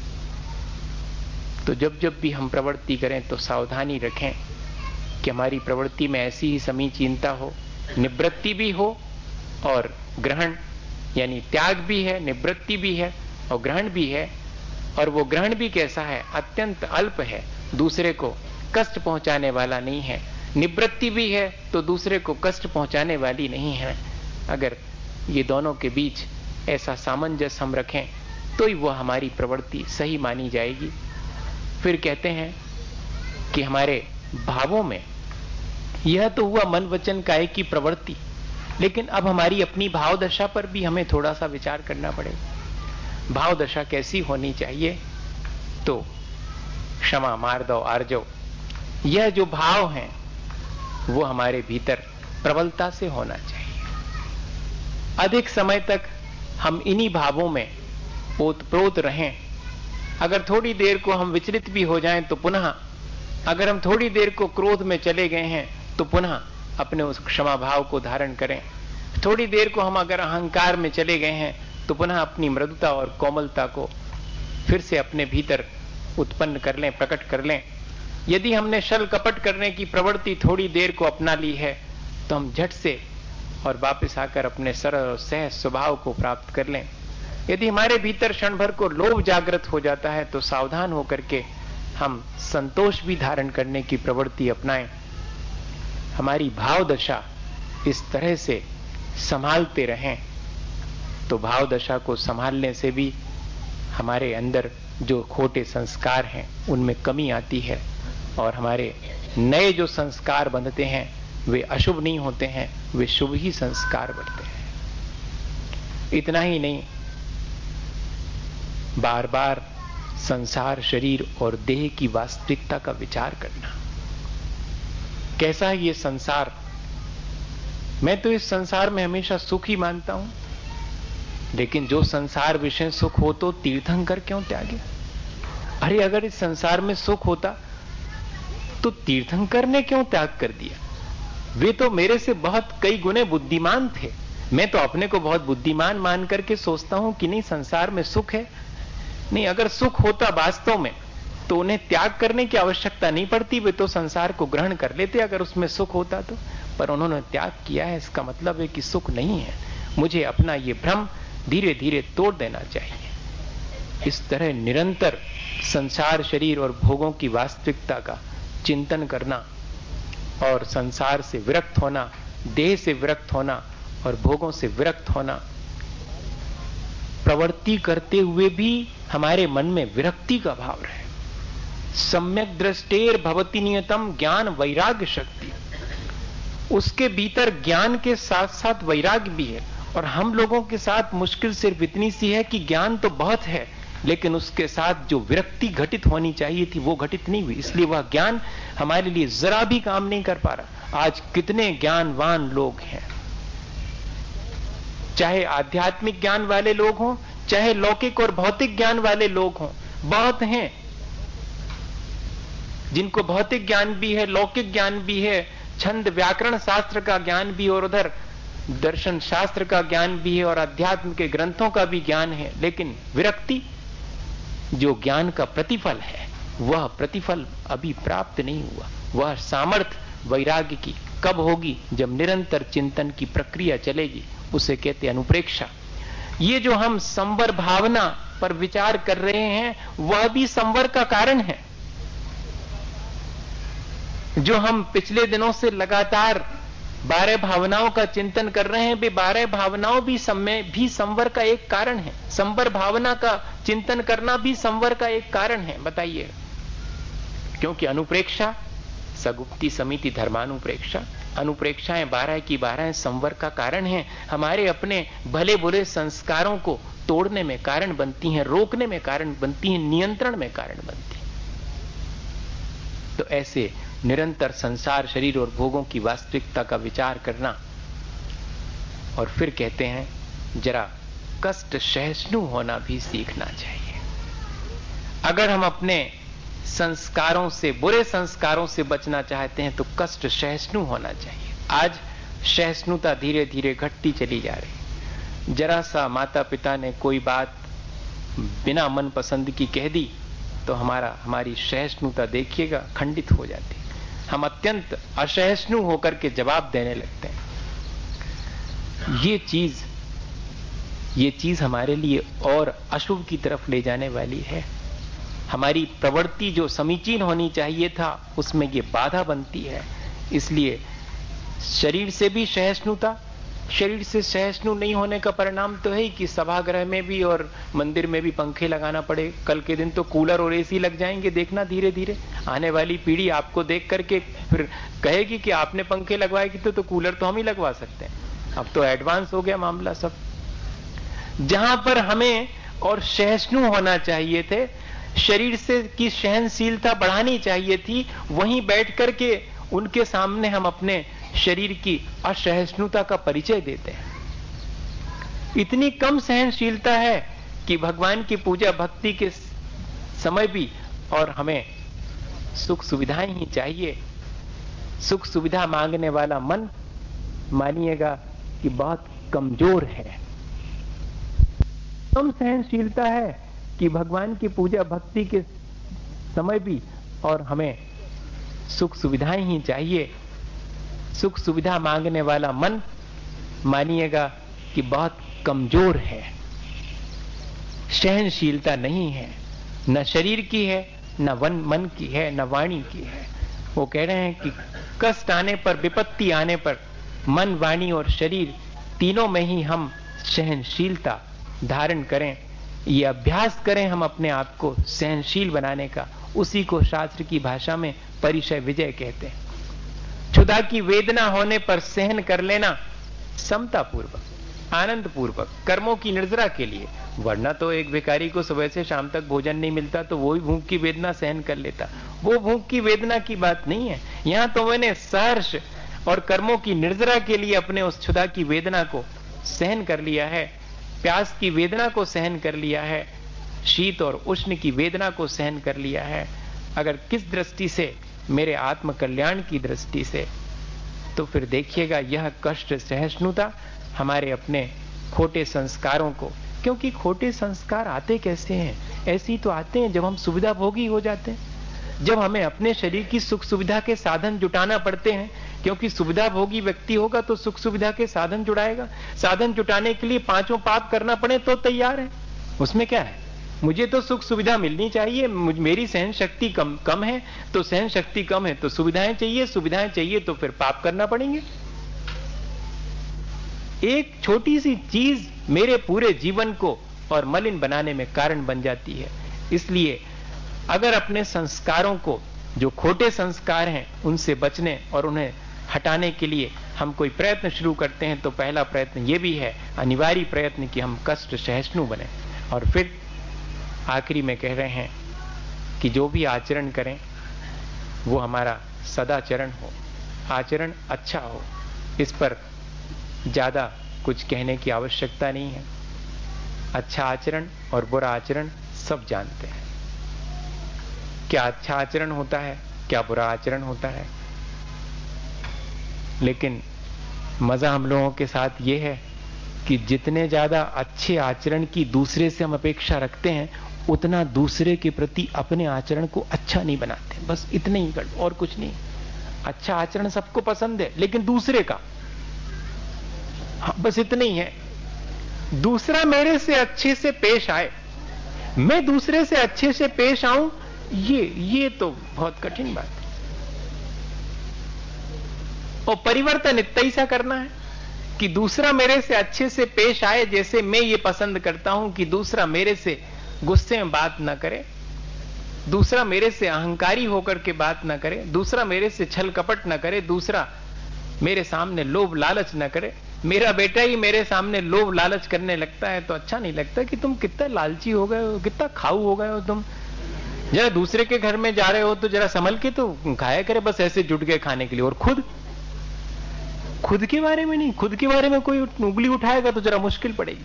तो जब जब भी हम प्रवृत्ति करें तो सावधानी रखें कि हमारी प्रवृत्ति में ऐसी ही समीचीनता हो, निवृत्ति भी हो और ग्रहण यानी त्याग भी है, निवृत्ति भी है और ग्रहण भी है। और वो ग्रहण भी कैसा है, अत्यंत अल्प है, दूसरे को कष्ट पहुंचाने वाला नहीं है। निवृत्ति भी है तो दूसरे को कष्ट पहुंचाने वाली नहीं है। अगर ये दोनों के बीच ऐसा सामंजस्य हम रखें तो ही वो हमारी प्रवृत्ति सही मानी जाएगी। फिर कहते हैं कि हमारे भावों में यह तो हुआ मन वचन काया की प्रवृत्ति, लेकिन अब हमारी अपनी भाव दशा पर भी हमें थोड़ा सा विचार करना पड़ेगा। भाव दशा कैसी होनी चाहिए? तो क्षमा मार्दव आर्जव, यह जो भाव हैं वो हमारे भीतर प्रबलता से होना चाहिए। अधिक समय तक हम इन्हीं भावों में ओतप्रोत रहें। अगर थोड़ी देर को हम विचलित भी हो जाएं तो पुनः, अगर हम थोड़ी देर को क्रोध में चले गए हैं तो पुनः अपने उस क्षमा भाव को धारण करें। थोड़ी देर को हम अगर अहंकार में चले गए हैं तो पुनः अपनी मृदुता और कोमलता को फिर से अपने भीतर उत्पन्न कर लें, प्रकट कर लें। यदि हमने छल कपट करने की प्रवृत्ति थोड़ी देर को अपना ली है तो हम झट से और वापस आकर अपने सरल और सहज स्वभाव को प्राप्त कर लें। यदि हमारे भीतर क्षण भर को लोभ जागृत हो जाता है तो सावधान होकर के हम संतोष भी धारण करने की प्रवृत्ति अपनाएं। हमारी भाव दशा इस तरह से संभालते रहें तो भाव दशा को संभालने से भी हमारे अंदर जो खोटे संस्कार हैं उनमें कमी आती है और हमारे नए जो संस्कार बनते हैं वे अशुभ नहीं होते हैं, वे शुभ ही संस्कार बनते हैं। इतना ही नहीं, बार बार संसार, शरीर और देह की वास्तविकता का विचार करना। कैसा है ये संसार? मैं तो इस संसार में हमेशा सुख ही मानता हूं, लेकिन जो संसार विषय सुख हो तो तीर्थंकर क्यों त्यागे? अरे अगर इस संसार में सुख होता तो तीर्थंकर ने क्यों त्याग कर दिया? वे तो मेरे से बहुत कई गुने बुद्धिमान थे। मैं तो अपने को बहुत बुद्धिमान मान करके सोचता हूं कि नहीं संसार में सुख है। नहीं, अगर सुख होता वास्तव में तो उन्हें त्याग करने की आवश्यकता नहीं पड़ती, वे तो संसार को ग्रहण कर लेते अगर उसमें सुख होता तो। पर उन्होंने त्याग किया है, इसका मतलब है कि सुख नहीं है। मुझे अपना ये भ्रम धीरे धीरे तोड़ देना चाहिए। इस तरह निरंतर संसार, शरीर और भोगों की वास्तविकता का चिंतन करना और संसार से विरक्त होना, देह से विरक्त होना और भोगों से विरक्त होना, प्रवृत्ति करते हुए भी हमारे मन में विरक्ति का भाव रहे। सम्यक दृष्टेर भवति नियतम ज्ञान वैराग्य शक्ति, उसके भीतर ज्ञान के साथ साथ वैराग्य भी है। और हम लोगों के साथ मुश्किल सिर्फ इतनी सी है कि ज्ञान तो बहुत है, लेकिन उसके साथ जो विरक्ति घटित होनी चाहिए थी वो घटित नहीं हुई, इसलिए वह ज्ञान हमारे लिए जरा भी काम नहीं कर पा रहा। आज कितने ज्ञानवान लोग हैं चाहे आध्यात्मिक ज्ञान वाले लोग हों, चाहे लौकिक और भौतिक ज्ञान वाले लोग हों, बहुत हैं जिनको भौतिक ज्ञान भी है, लौकिक ज्ञान भी है, छंद व्याकरण शास्त्र का ज्ञान भी और उधर दर्शन शास्त्र का ज्ञान भी है और अध्यात्म के ग्रंथों का भी ज्ञान है, लेकिन विरक्ति जो ज्ञान का प्रतिफल है, वह प्रतिफल अभी प्राप्त नहीं हुआ। वह सामर्थ्य वैराग्य की कब होगी? जब निरंतर चिंतन की प्रक्रिया चलेगी, उसे कहते अनुप्रेक्षा। ये जो हम संवर भावना पर विचार कर रहे हैं, वह भी संवर का कारण है। जो हम पिछले दिनों से लगातार 12 भावनाओं का चिंतन कर रहे हैं, वे 12 भावनाओं भी संवर का एक कारण है। संवर भावना का चिंतन करना भी संवर का एक कारण है। बताइए, क्योंकि अनुप्रेक्षा सगुप्ति समिति धर्मानुप्रेक्षा, अनुप्रेक्षाएं 12 की 12 संवर का कारण है। हमारे अपने भले बुरे संस्कारों को तोड़ने में कारण बनती हैं, रोकने में कारण बनती हैं, नियंत्रण में कारण बनती हैं। तो ऐसे निरंतर संसार, शरीर और भोगों की वास्तविकता का विचार करना। और फिर कहते हैं जरा कष्ट सहिष्णु होना भी सीखना चाहिए। अगर हम अपने संस्कारों से, बुरे संस्कारों से बचना चाहते हैं तो कष्ट सहिष्णु होना चाहिए। आज सहिष्णुता धीरे धीरे घटती चली जा रही। जरा सा माता पिता ने कोई बात बिना मन पसंद की कह दी तो हमारी सहिष्णुता देखिएगा खंडित हो जाती। हम अत्यंत असहिष्णु होकर के जवाब देने लगते हैं। ये चीज हमारे लिए और अशुभ की तरफ ले जाने वाली है। हमारी प्रवृत्ति जो समीचीन होनी चाहिए था, उसमें ये बाधा बनती है। इसलिए शरीर से भी सहिष्णुता, शरीर से सहिष्णु नहीं होने का परिणाम तो है ही कि सभागृह में भी और मंदिर में भी पंखे लगाना पड़े। कल के दिन तो कूलर और एसी लग जाएंगे। देखना धीरे धीरे आने वाली पीढ़ी आपको देख करके फिर कहेगी कि आपने पंखे लगवाए कि तो कूलर तो हम ही लगवा सकते हैं। अब तो एडवांस हो गया मामला सब। जहां पर हमें और सहिष्णु होना चाहिए थे, शरीर से की सहनशीलता बढ़ानी चाहिए थी, वहीं बैठ करके उनके सामने हम अपने शरीर की असहिष्णुता का परिचय देते हैं। इतनी कम सहनशीलता है कि भगवान की पूजा भक्ति के समय भी और हमें सुख सुविधाएं ही चाहिए। सुख सुविधा मांगने वाला मन मानिएगा कि बहुत कमजोर है। कम सहनशीलता है कि भगवान की पूजा भक्ति के समय भी और हमें सुख सुविधाएं ही चाहिए। सुख सुविधा मांगने वाला मन मानिएगा कि बहुत कमजोर है। सहनशीलता नहीं है, न शरीर की है, न मन की है, न वाणी की है। वो कह रहे हैं कि कष्ट आने पर, विपत्ति आने पर मन, वाणी और शरीर तीनों में ही हम सहनशीलता धारण करें। ये अभ्यास करें हम अपने आप को सहनशील बनाने का। उसी को शास्त्र की भाषा में परिचय विजय कहते हैं। क्षुधा की वेदना होने पर सहन कर लेना समता पूर्वक, आनंद पूर्वक, कर्मों की निर्जरा के लिए। वरना तो एक भिखारी को सुबह से शाम तक भोजन नहीं मिलता तो वो भी भूख की वेदना सहन कर लेता। वो भूख की वेदना की बात नहीं है। यहां तो मैंने सहर्ष और कर्मों की निर्जरा के लिए अपने उस क्षुधा की वेदना को सहन कर लिया है, प्यास की वेदना को सहन कर लिया है, शीत और उष्ण की वेदना को सहन कर लिया है। अगर किस दृष्टि से, मेरे आत्म कल्याण की दृष्टि से, तो फिर देखिएगा यह कष्ट सहिष्णुता हमारे अपने खोटे संस्कारों को, क्योंकि खोटे संस्कार आते कैसे हैं? ऐसे ही तो आते हैं जब हम सुविधा भोगी हो जाते हैं, जब हमें अपने शरीर की सुख सुविधा के साधन जुटाना पड़ते हैं। क्योंकि सुविधा भोगी व्यक्ति होगा तो सुख सुविधा के साधन जुटाएगा। साधन जुटाने के लिए पांचों पाप करना पड़े तो तैयार है। उसमें क्या है? मुझे तो सुख सुविधा मिलनी चाहिए, मेरी सहन शक्ति कम है, तो सहन शक्ति कम है तो सुविधाएं चाहिए, सुविधाएं चाहिए तो फिर पाप करना पड़ेंगे। एक छोटी सी चीज मेरे पूरे जीवन को और मलिन बनाने में कारण बन जाती है। इसलिए अगर अपने संस्कारों को, जो खोटे संस्कार हैं, उनसे बचने और उन्हें हटाने के लिए हम कोई प्रयत्न शुरू करते हैं तो पहला प्रयत्न यह भी है, अनिवार्य प्रयत्न, कि हम कष्ट सहिष्णु बने। और फिर आखिरी में कह रहे हैं कि जो भी आचरण करें वो हमारा सदाचरण हो, आचरण अच्छा हो, इस पर ज्यादा कुछ कहने की आवश्यकता नहीं है। अच्छा आचरण और बुरा आचरण सब जानते हैं। क्या अच्छा आचरण होता है, क्या बुरा आचरण होता है। लेकिन मजा हम लोगों के साथ यह है कि जितने ज्यादा अच्छे आचरण की दूसरे से हम अपेक्षा रखते हैं, उतना दूसरे के प्रति अपने आचरण को अच्छा नहीं बनाते। बस इतने ही कर, और कुछ नहीं। अच्छा आचरण सबको पसंद है, लेकिन दूसरे का, हाँ, बस इतने ही है। दूसरा मेरे से अच्छे से पेश आए, मैं दूसरे से अच्छे से पेश आऊं, ये तो बहुत कठिन बात है। और परिवर्तन इतना ही सा करना है कि दूसरा मेरे से अच्छे से पेश आए। जैसे मैं ये पसंद करता हूं कि दूसरा मेरे से गुस्से में बात ना करे, दूसरा मेरे से अहंकारी होकर के बात ना करे, दूसरा मेरे से छल कपट ना करे, दूसरा मेरे सामने लोभ लालच ना करे। मेरा बेटा ही मेरे सामने लोभ लालच करने लगता है तो अच्छा नहीं लगता कि तुम कितना लालची हो गए हो, कितना खाऊ हो गए हो तुम। जरा दूसरे के घर में जा रहे हो तो जरा संभल के तो खाया करे, बस ऐसे जुट गए खाने के लिए। और खुद के बारे में नहीं, खुद के बारे में कोई उंगली उठाएगा तो जरा मुश्किल पड़ेगी।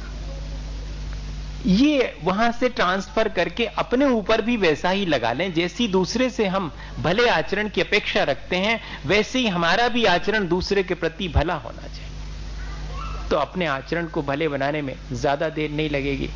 ये वहां से ट्रांसफर करके अपने ऊपर भी वैसा ही लगा लें। जैसी दूसरे से हम भले आचरण की अपेक्षा रखते हैं, वैसे ही हमारा भी आचरण दूसरे के प्रति भला होना चाहिए। तो अपने आचरण को भले बनाने में ज्यादा देर नहीं लगेगी।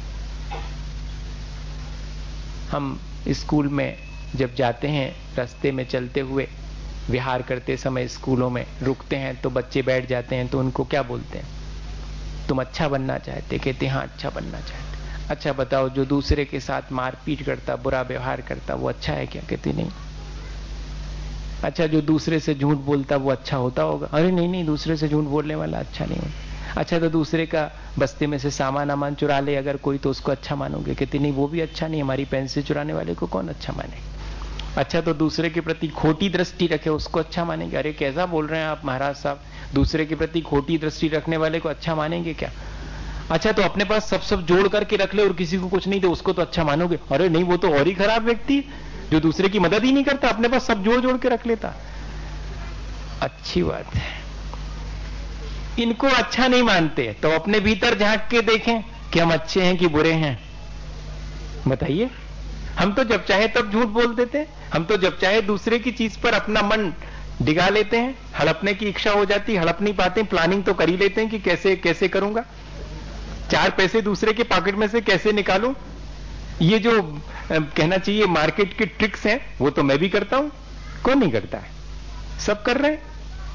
हम स्कूल में जब जाते हैं, रास्ते में चलते हुए विहार करते समय स्कूलों में रुकते हैं तो बच्चे बैठ जाते हैं, तो उनको क्या बोलते हैं? तुम अच्छा बनना चाहते? कहते हाँ अच्छा बनना चाहते। अच्छा बताओ, जो दूसरे के साथ मारपीट करता, बुरा व्यवहार करता, वो अच्छा है क्या? कहते नहीं। अच्छा, जो दूसरे से झूठ बोलता वो अच्छा होता होगा? अरे नहीं, दूसरे से झूठ बोलने वाला अच्छा नहीं होता। अच्छा, तो दूसरे का बस्ते में से सामान चुरा ले अगर कोई, तो उसको अच्छा मानोगे? कहते नहीं, वो भी अच्छा नहीं, हमारी पेंसिल चुराने वाले को कौन अच्छा मानेगा। अच्छा, तो दूसरे के प्रति खोटी दृष्टि रखे उसको अच्छा मानेंगे? अरे कैसा बोल रहे हैं आप महाराज साहब, दूसरे के प्रति खोटी दृष्टि रखने वाले को अच्छा मानेंगे क्या? अच्छा, तो अपने पास सब जोड़ करके रख ले और किसी को कुछ नहीं दे, उसको तो अच्छा मानोगे? अरे नहीं, वो तो और ही खराब व्यक्ति, जो दूसरे की मदद ही नहीं करता, अपने पास सब जोड़ के रख लेता। अच्छी बात है, इनको अच्छा नहीं मानते तो अपने भीतर झांक के देखें कि हम अच्छे हैं कि बुरे हैं। बताइए। हम तो जब चाहे तब झूठ बोल देते हैं, हम तो जब चाहे दूसरे की चीज पर अपना मन डिगा लेते हैं, हड़पने की इच्छा हो जाती, हड़प नहीं पाते, प्लानिंग तो कर ही लेते हैं कि कैसे करूंगा, 4 पैसे दूसरे के पॉकेट में से कैसे निकालूं। ये जो कहना चाहिए मार्केट की ट्रिक्स हैं, वो तो मैं भी करता हूं, कौन नहीं करता है, सब कर रहे हैं।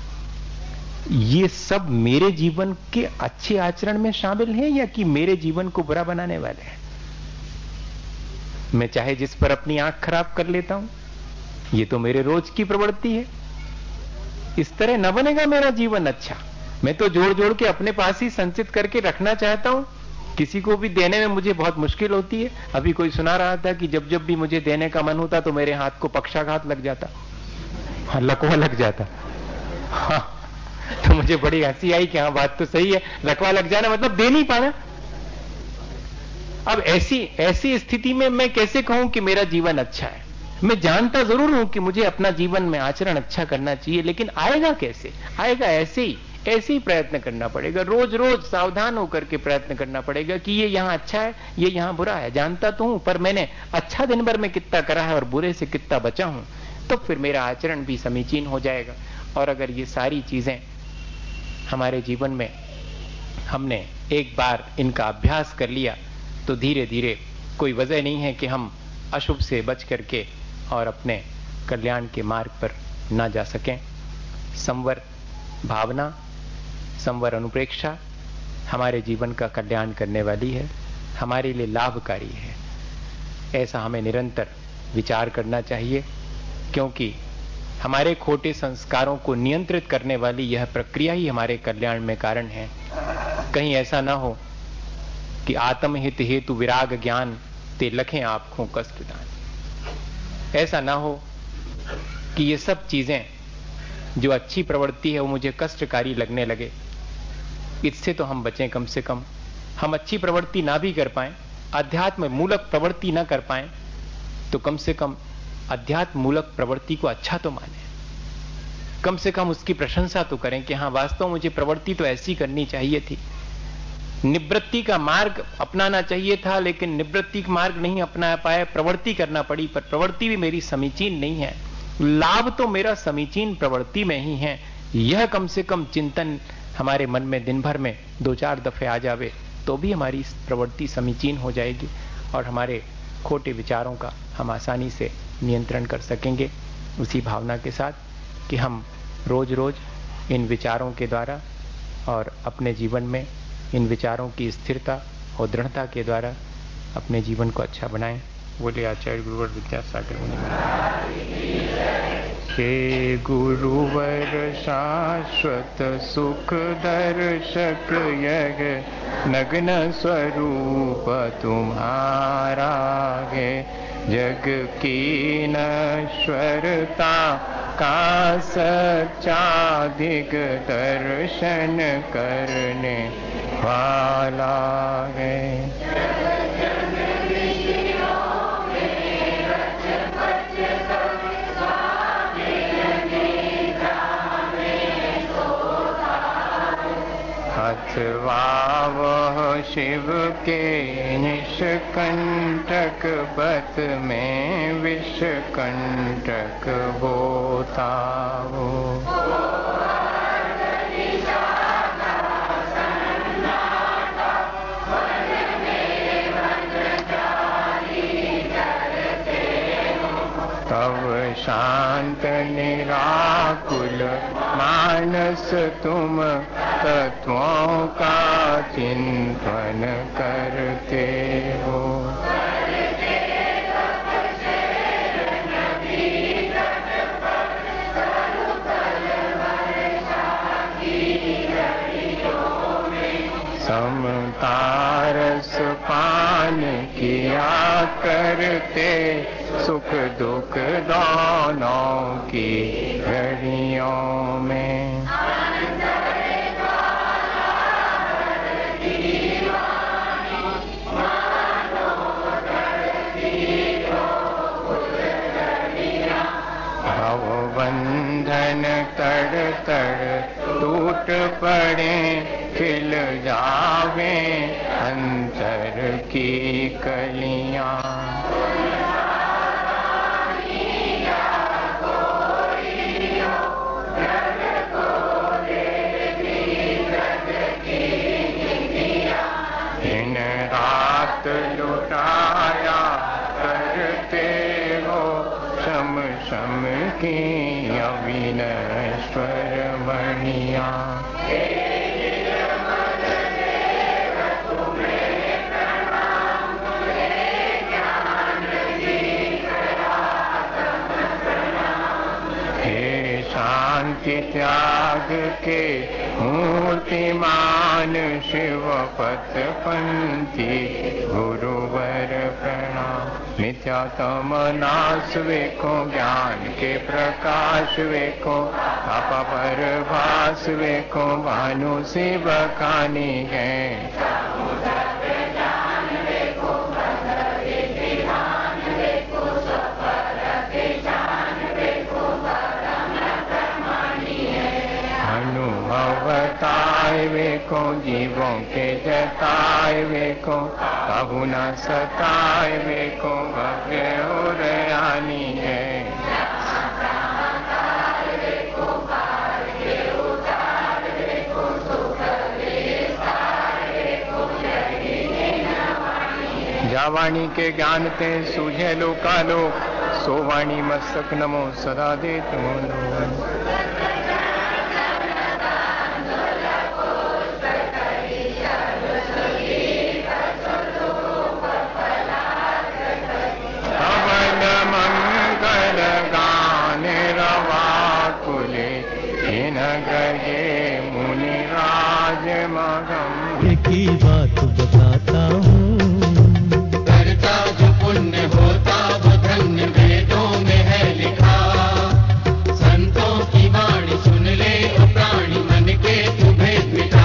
ये सब मेरे जीवन के अच्छे आचरण में शामिल हैं या कि मेरे जीवन को बुरा बनाने वाले हैं? मैं चाहे जिस पर अपनी आंख खराब कर लेता हूं, ये तो मेरे रोज की प्रवृत्ति है। इस तरह न बनेगा मेरा जीवन अच्छा। मैं तो जोड़ के अपने पास ही संचित करके रखना चाहता हूं, किसी को भी देने में मुझे बहुत मुश्किल होती है। अभी कोई सुना रहा था कि जब भी मुझे देने का मन होता तो मेरे हाथ को पक्षाघात लग जाता, हाँ, लकवा लग जाता। हाँ, तो मुझे बड़ी हंसी आई कि हाँ बात तो सही है, लकवा लग जाना मतलब दे नहीं पाना। अब ऐसी स्थिति में मैं कैसे कहूं कि मेरा जीवन अच्छा है? मैं जानता जरूर हूं कि मुझे अपना जीवन में आचरण अच्छा करना चाहिए, लेकिन आएगा कैसे? आएगा ऐसे ही प्रयत्न करना पड़ेगा, रोज सावधान होकर के प्रयत्न करना पड़ेगा कि ये यहां अच्छा है, ये यहां बुरा है। जानता तो हूं, पर मैंने अच्छा दिन भर में कितना करा है और बुरे से कितना बचा हूं, तो फिर मेरा आचरण भी समीचीन हो जाएगा। और अगर ये सारी चीजें हमारे जीवन में हमने एक बार इनका अभ्यास कर लिया, तो धीरे धीरे कोई वजह नहीं है कि हम अशुभ से बच करके और अपने कल्याण के मार्ग पर ना जा सकें। संवर भावना, संवर अनुप्रेक्षा हमारे जीवन का कल्याण करने वाली है, हमारे लिए लाभकारी है। ऐसा हमें निरंतर विचार करना चाहिए, क्योंकि हमारे खोटे संस्कारों को नियंत्रित करने वाली यह प्रक्रिया ही हमारे कल्याण में कारण है। कहीं ऐसा ना हो कि आत्महित हेतु विराग ज्ञान ते लखें आंखों कष्ट दान। ऐसा ना हो कि ये सब चीजें जो अच्छी प्रवृत्ति है वो मुझे कष्टकारी लगने लगे। इससे तो हम बचें। कम से कम हम अच्छी प्रवृत्ति ना भी कर पाएं, अध्यात्म मूलक प्रवृत्ति ना कर पाएं, तो कम से कम अध्यात्म मूलक प्रवृत्ति को अच्छा तो माने। कम से कम उसकी प्रशंसा तो करें कि हाँ वास्तव मुझे प्रवृत्ति तो ऐसी करनी चाहिए थी, निवृत्ति का मार्ग अपनाना चाहिए था, लेकिन निवृत्ति का मार्ग नहीं अपना पाए, प्रवृत्ति करना पड़ी, पर प्रवृत्ति भी मेरी समीचीन नहीं है, लाभ तो मेरा समीचीन प्रवृत्ति में ही है। यह कम से कम चिंतन हमारे मन में दिन भर में 2-4 दफे आ जावे तो भी हमारी प्रवृत्ति समीचीन हो जाएगी और हमारे खोटे विचारों का हम आसानी से नियंत्रण कर सकेंगे। उसी भावना के साथ कि हम रोज रोज इन विचारों के द्वारा और अपने जीवन में इन विचारों की स्थिरता और दृढ़ता के द्वारा अपने जीवन को अच्छा बनाएं। बोले आचार्य गुरुवर विद्यासागर मुनि। हे गुरुवर शाश्वत सुख दर्शक यह नग्न स्वरूप तुम्हारा है, जग की नश्वरता का सच्चा दिग दर्शन करने वाला है। अथवा वह शिव के निष्कंटक बत में विषकंटक होता हो, तब शांत निराकुल मानस तुम तत्वों का चिंतन करते हो। समतारस पान किया करते सुख दुख दोनों की घड़ियों में, बंधन तड़ तड़ टूट पड़े खिल जावे अंतर की कलियां, दिन रात लुटाया करते हो शम शम की अविनश्वर मणियां, हे शांति त्याग के मूर्तिमान शिवपथ पंथी गुरुवर प्रणाम। मिथ्यातम नाश वेखो ज्ञान के प्रकाश वेखो, आपा पर भास वेखो भानु से बखानी है। अनुभवताय वेखो जीवों के जताय वेखो, काबू न सताय वेखो भव्य और यानी है। जावाणी के ज्ञान ते सूझे लोकालोक, सोवाणी मस्तक नमो सदा दे तुम। की बात बताता हूँ, करता जो पुण्य होता वो धन्य वेदों में है लिखा। संतों की वाणी सुन ले ओ प्राणी मन के तू भेद मिटा।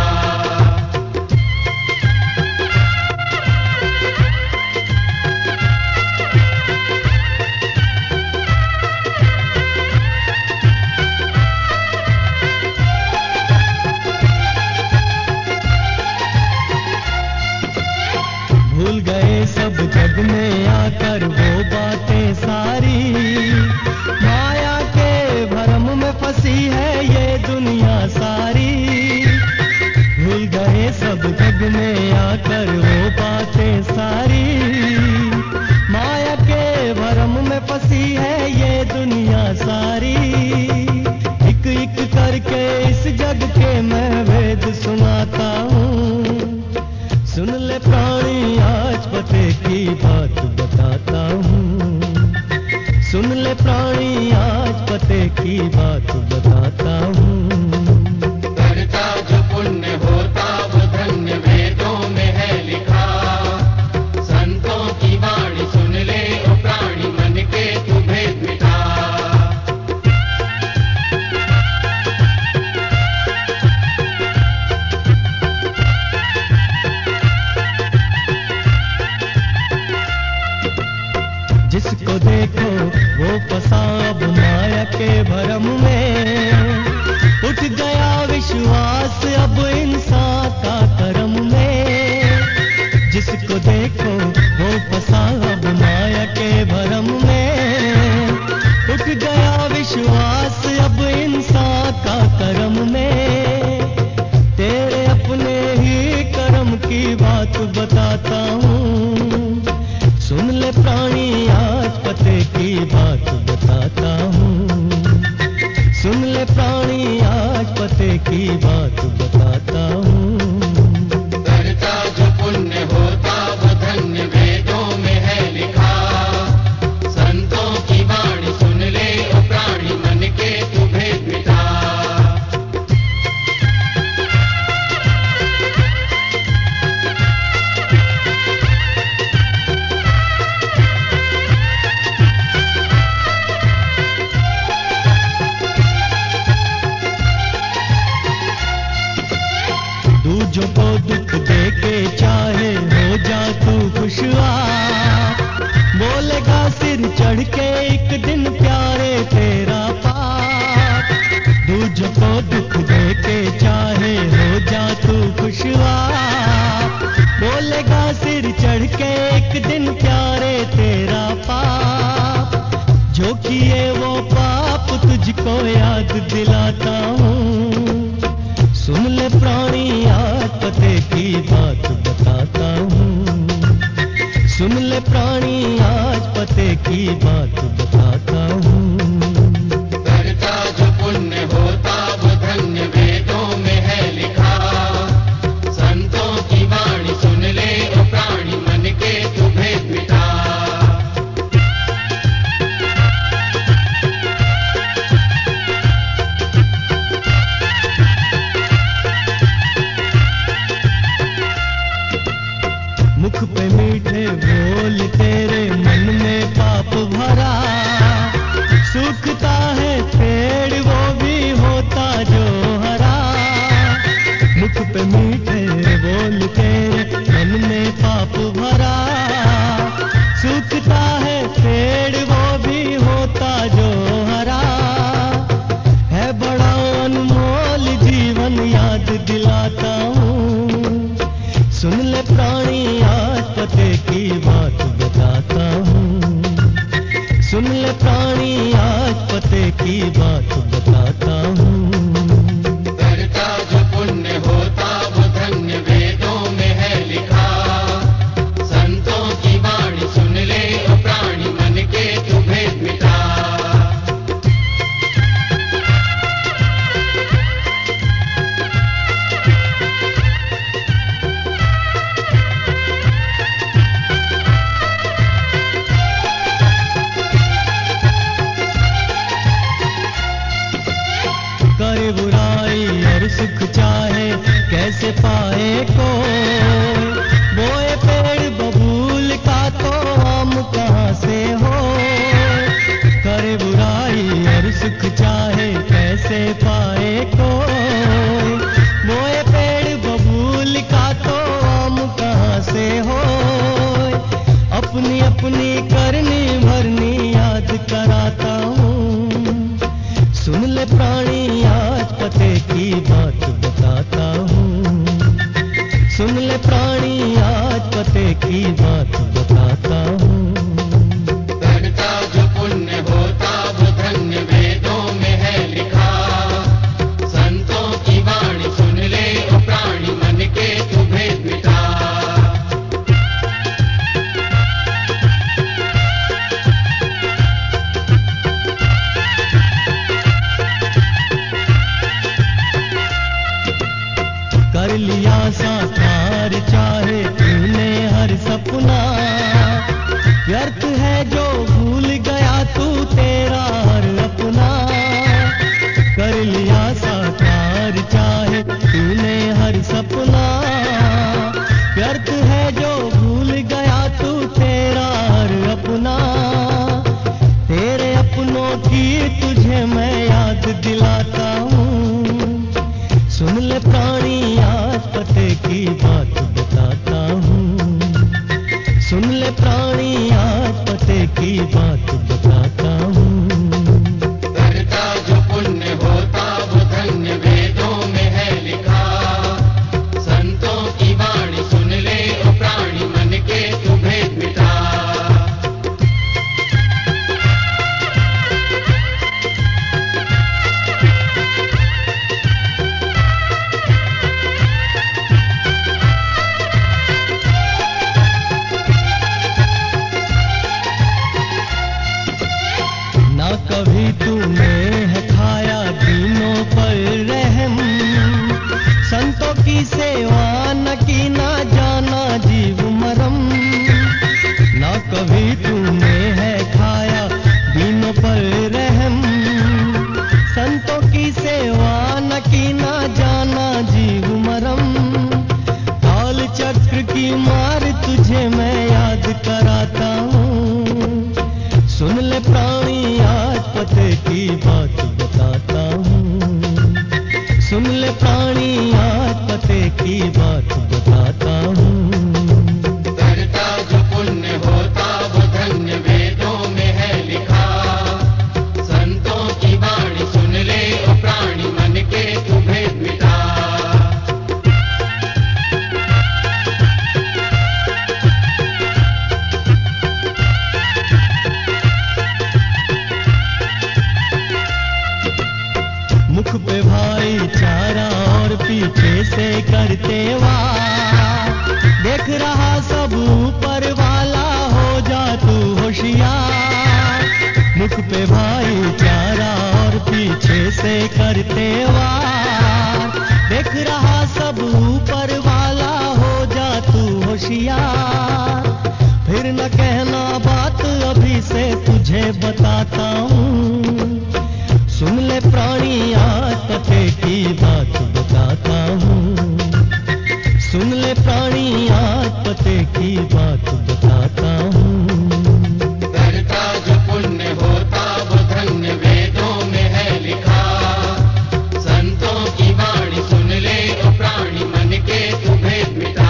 बताता हूँ। सुन ले प्राणी आज पते की बात बताता हूँ। सुन ले प्राणी आज पते की बात बताता हूँ। करता जो पुण्य होता वो धन्य वेदों में है लिखा। संतों की वाणी सुन ले ओ प्राणी मन के तू भेद मिटा। दूजों को दुख दे के चाहे हो जा तू खुशहाल। बोलेगा सिर चढ़ के एक दिन प्यारे तेरा पाप। दूजों को दुख दे के चाहे हो जा तू खुशहाल। बोलेगा सिर चढ़ के एक दिन प्यारे तेरा पाप। जो किए वो पाप तुझको याद दिलाता हूँ। सुन ले प्राणी आज पते की बात बताता हूँ। सुन ले प्राणी आज पते की बात बताता हूँ। करता जो पुण्य होता वो धन्य वेदों में है लिखा। संतों की वाणी सुन ले ओ प्राणी मन के तू भेद मिटा। मुख पे मीठे बोल तेरे मन में पाप भरा। सूखता है पेड़ वो भी होता जो हरा। मुख पे मीठे बोल तेरे मन में पाप भरा। सूखता है पेड़ वो भी होता जो हरा। है बड़ा अनमोल जीवन याद दिलाता हूँ। सुन ले प्राणी आज पते की बात बताता हूँ। सुन ले प्राणी आज पते की बात बताता हूँ। करता जो पुण्य होता वो धन्य वेदों में है लिखा। संतों की वाणी सुन ले ओ प्राणी मन के तू भेद मिटा। करे बुराई और सुख चाहे कैसे पाए कोई। बोए पेड़ बबूल का तो आम कहाँ से हो। करे बुराई और सुख चाहे कैसे पाए कोई। बोए पेड़ बबूल का तो आम कहाँ से हो। अपनी अपनी करनी भरनी याद कराता हूँ। सुन ले प्राणी आज पते की बात बताता हूँ। सुन ले प्राणी आज पते की बात बताता हूँ। करता जो पुण्य होता वो धन्य वेदों में है लिखा। संतों की वाणी सुन ले ओ प्राणी मन के तू भेद मिटा। कर लिया साकार चाहे तूने हर सपना। व्यर्थ है जो भूल गया तू तेरा हर अपना। कर लिया साकार चाहे तूने हर सपना। व्यर्थ है जो भूल गया तू तेरा हर अपना। तेरे अपनों की तुझे मैं याद दिलाता हूँ। सुन ले प्राणी आज पते की बात बताता हूँ। सुन ले प्राणी आज पते की बात बताता हूँ। करते वार। देख रहा सब ऊपर वाला, हो जा तू होशियार। मुख पे भाईचारा और पीछे से करते वार। देख रहा सब ऊपर वाला, हो जा तू होशियार। फिर न कहना बात अभी से तुझे बताता हूँ। सुन ले प्राणी आज पते की बात बताता हूँ। सुन ले प्राणी आज पते की बात बताता हूँ। करता जो पुण्य होता वो धन्य, वेदों में है लिखा। संतों की वाणी सुन ले ओ प्राणी, मन के तू भेद मिटा।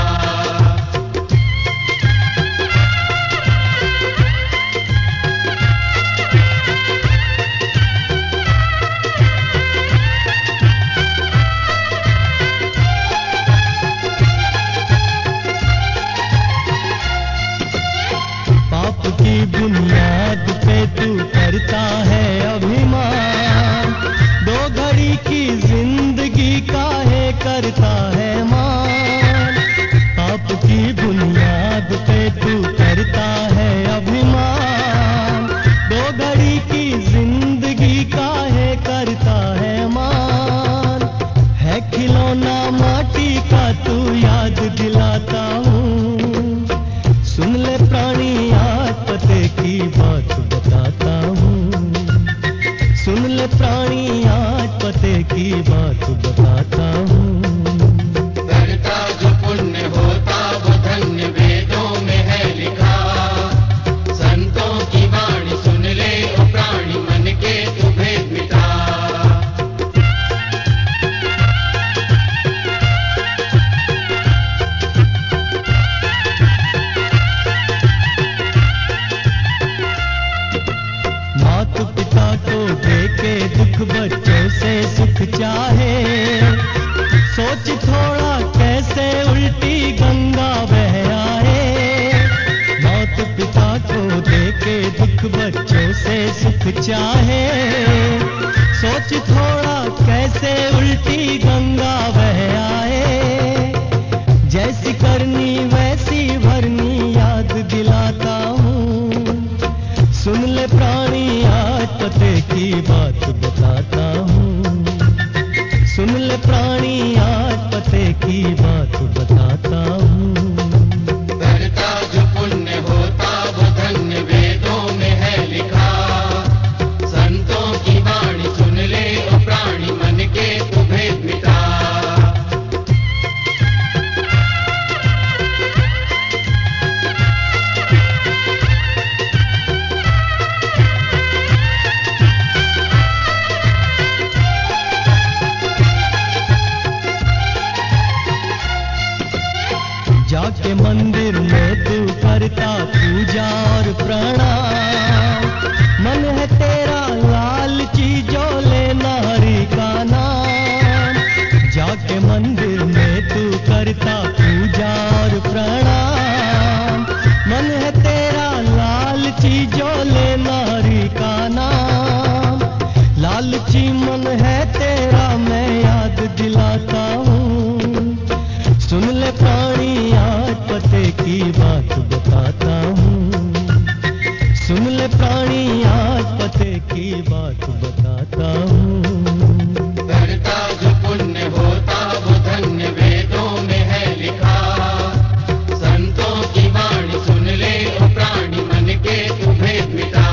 पाप की बुनियाद पे तू करता है अभिमान। दो घड़ी की जिंदगी काहे करता है मान। पाप की बुनियाद पे तू करता है अभिमान। दो घड़ी की जिंदगी काहे करता है मान। है खिलौना माटी का तू याद दिलाता हूँ। सुन ले प्राणी आज पते की बात बताता हूँ। सुन ले प्राणी आज पते की बात बताता हूँ। करता जो पुण्य होता वो धन्य, वेदों में है लिखा। संतों की वाणी सुन ले ओ प्राणी, मन के तू भेद मिटा। मात पिता को देके दुख बच्चों से सुख चाहे। सोच थोड़ा कैसे उल्टी गंगा बह आए। मात पिता को देके दुख बच्चों से सुख चाहे। सोच थोड़ा कैसे उल्टी गंगा बह आए। जैसी करनी वैसी भरनी याद दिलाता हूँ। सुन ले प्राणी आज पते की बात बताता हूँ। सुन ले प्राणी आज पते की बात बताता हूँ। करता जो पुण्य होता वो धन्य, वेदों में है लिखा। संतों की वाणी सुन ले ओ प्राणी, मन के तू भेद मिटा। जाके मंदिर में तू करता पूजा और प्रणाम। मन है तेरा लालची जो लेना हरि का नाम। जाके मंदिर में तू करता पूजा और प्रणाम। मन है तेरा लालची जो लेना हरि का नाम। लालची मन है तेरा मैं याद दिलाता हूँ। सुन ले प्राणी आज पते की बात बताता हूँ। सुन ले प्राणी आज पते की बात बताता हूँ। करता जो पुण्य होता वो धन्य, वेदों में है लिखा। संतों की वाणी सुन ले ओ प्राणी, मन के तू भेद मिटा।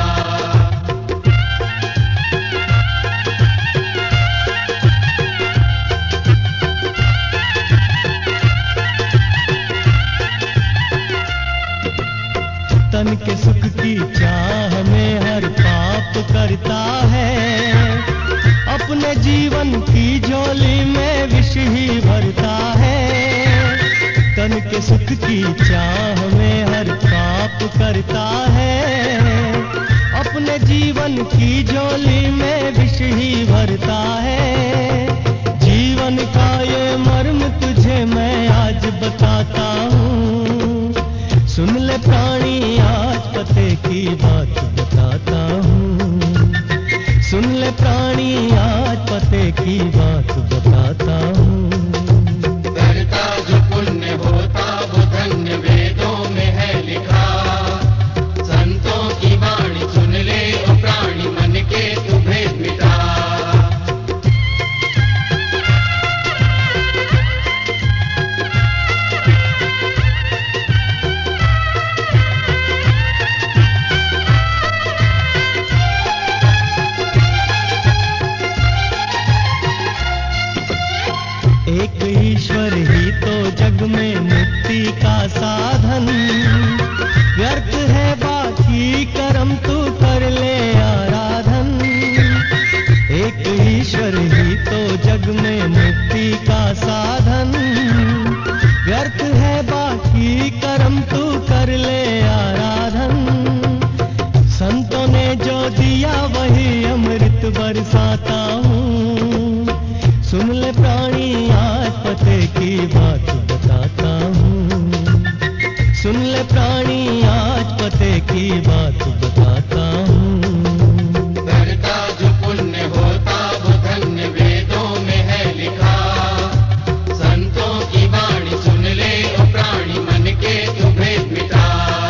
ले प्राणी आज पते की बात बताता हूँ। करता जो पुण्य होता वो धन्य वेदों में है लिखा। संतों की वाणी सुन ले ओ प्राणी मन के तू भेद मिटा।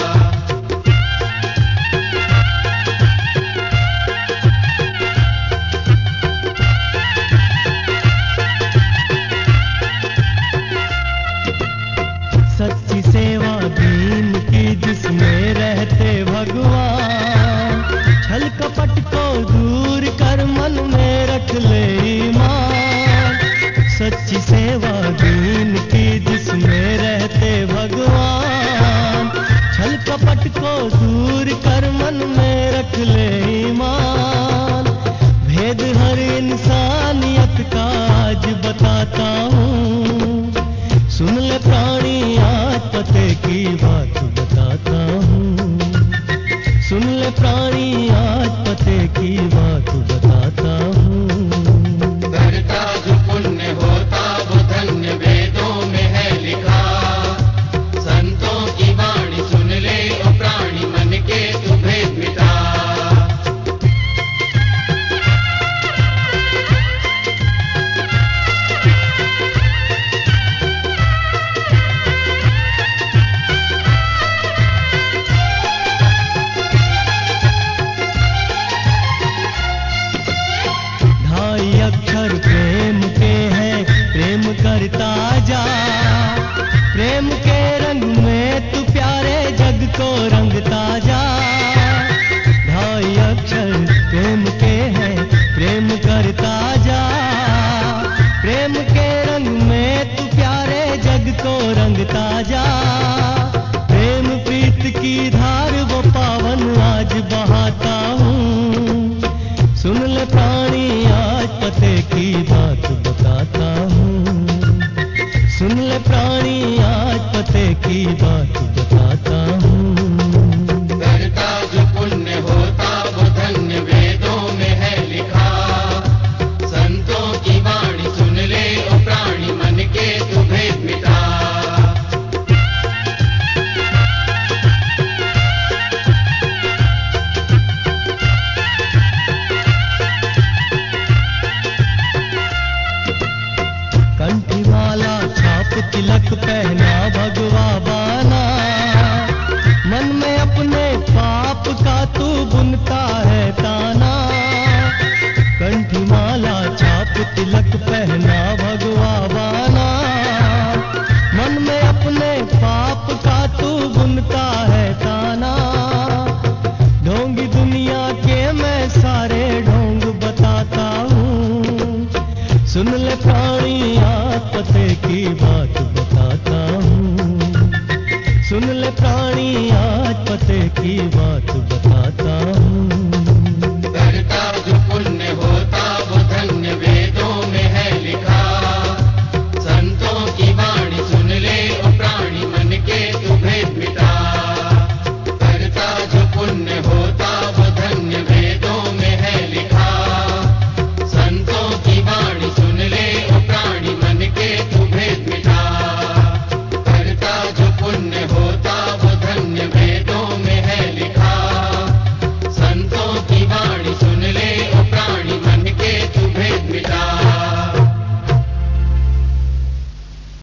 सच्ची सेवा दीन की जिसमें रहते भगवान, छल कपट को दूर कर मन में रख ले ईमान। सच्ची सेवा दीन की जिसमें रहते भगवान, छल कपट को दूर कर मन में रख ले ईमान। भेद हर इंसानियत का आज बताता हूँ। सुन ले प्राणी आज पते की बात बताता हूँ। सुन ले प्राणी आज पते की बात बताता हूँ। करता जो पुण्य होता वो धन्य वेदों में है लिखा। संतों की वाणी सुन ले ओ प्राणी मन के तू भेद मिटा। ढाई अक्षर प्रेम के हैं, प्रेम करता जा। प्रेम के रंग में तू प्यारे जग को रंगता जा। ढाई अक्षर प्रेम के हैं, प्रेम करता जा। प्रेम के रंग में तू प्यारे जग को रंगता जा। प्रेम प्रीत की धार वो पावन आज बहाता हूँ। सुन ले प्राणी आज पते की बात बताता हूँ। सुन ले प्राणी आज पते की बात बताता हूँ। करता जो पुण्य होता वो धन्य वेदों में है लिखा। संतों की वाणी सुन ले ओ प्राणी मन के तू भेद मिटा। कंठी माला छाप तिलक पहना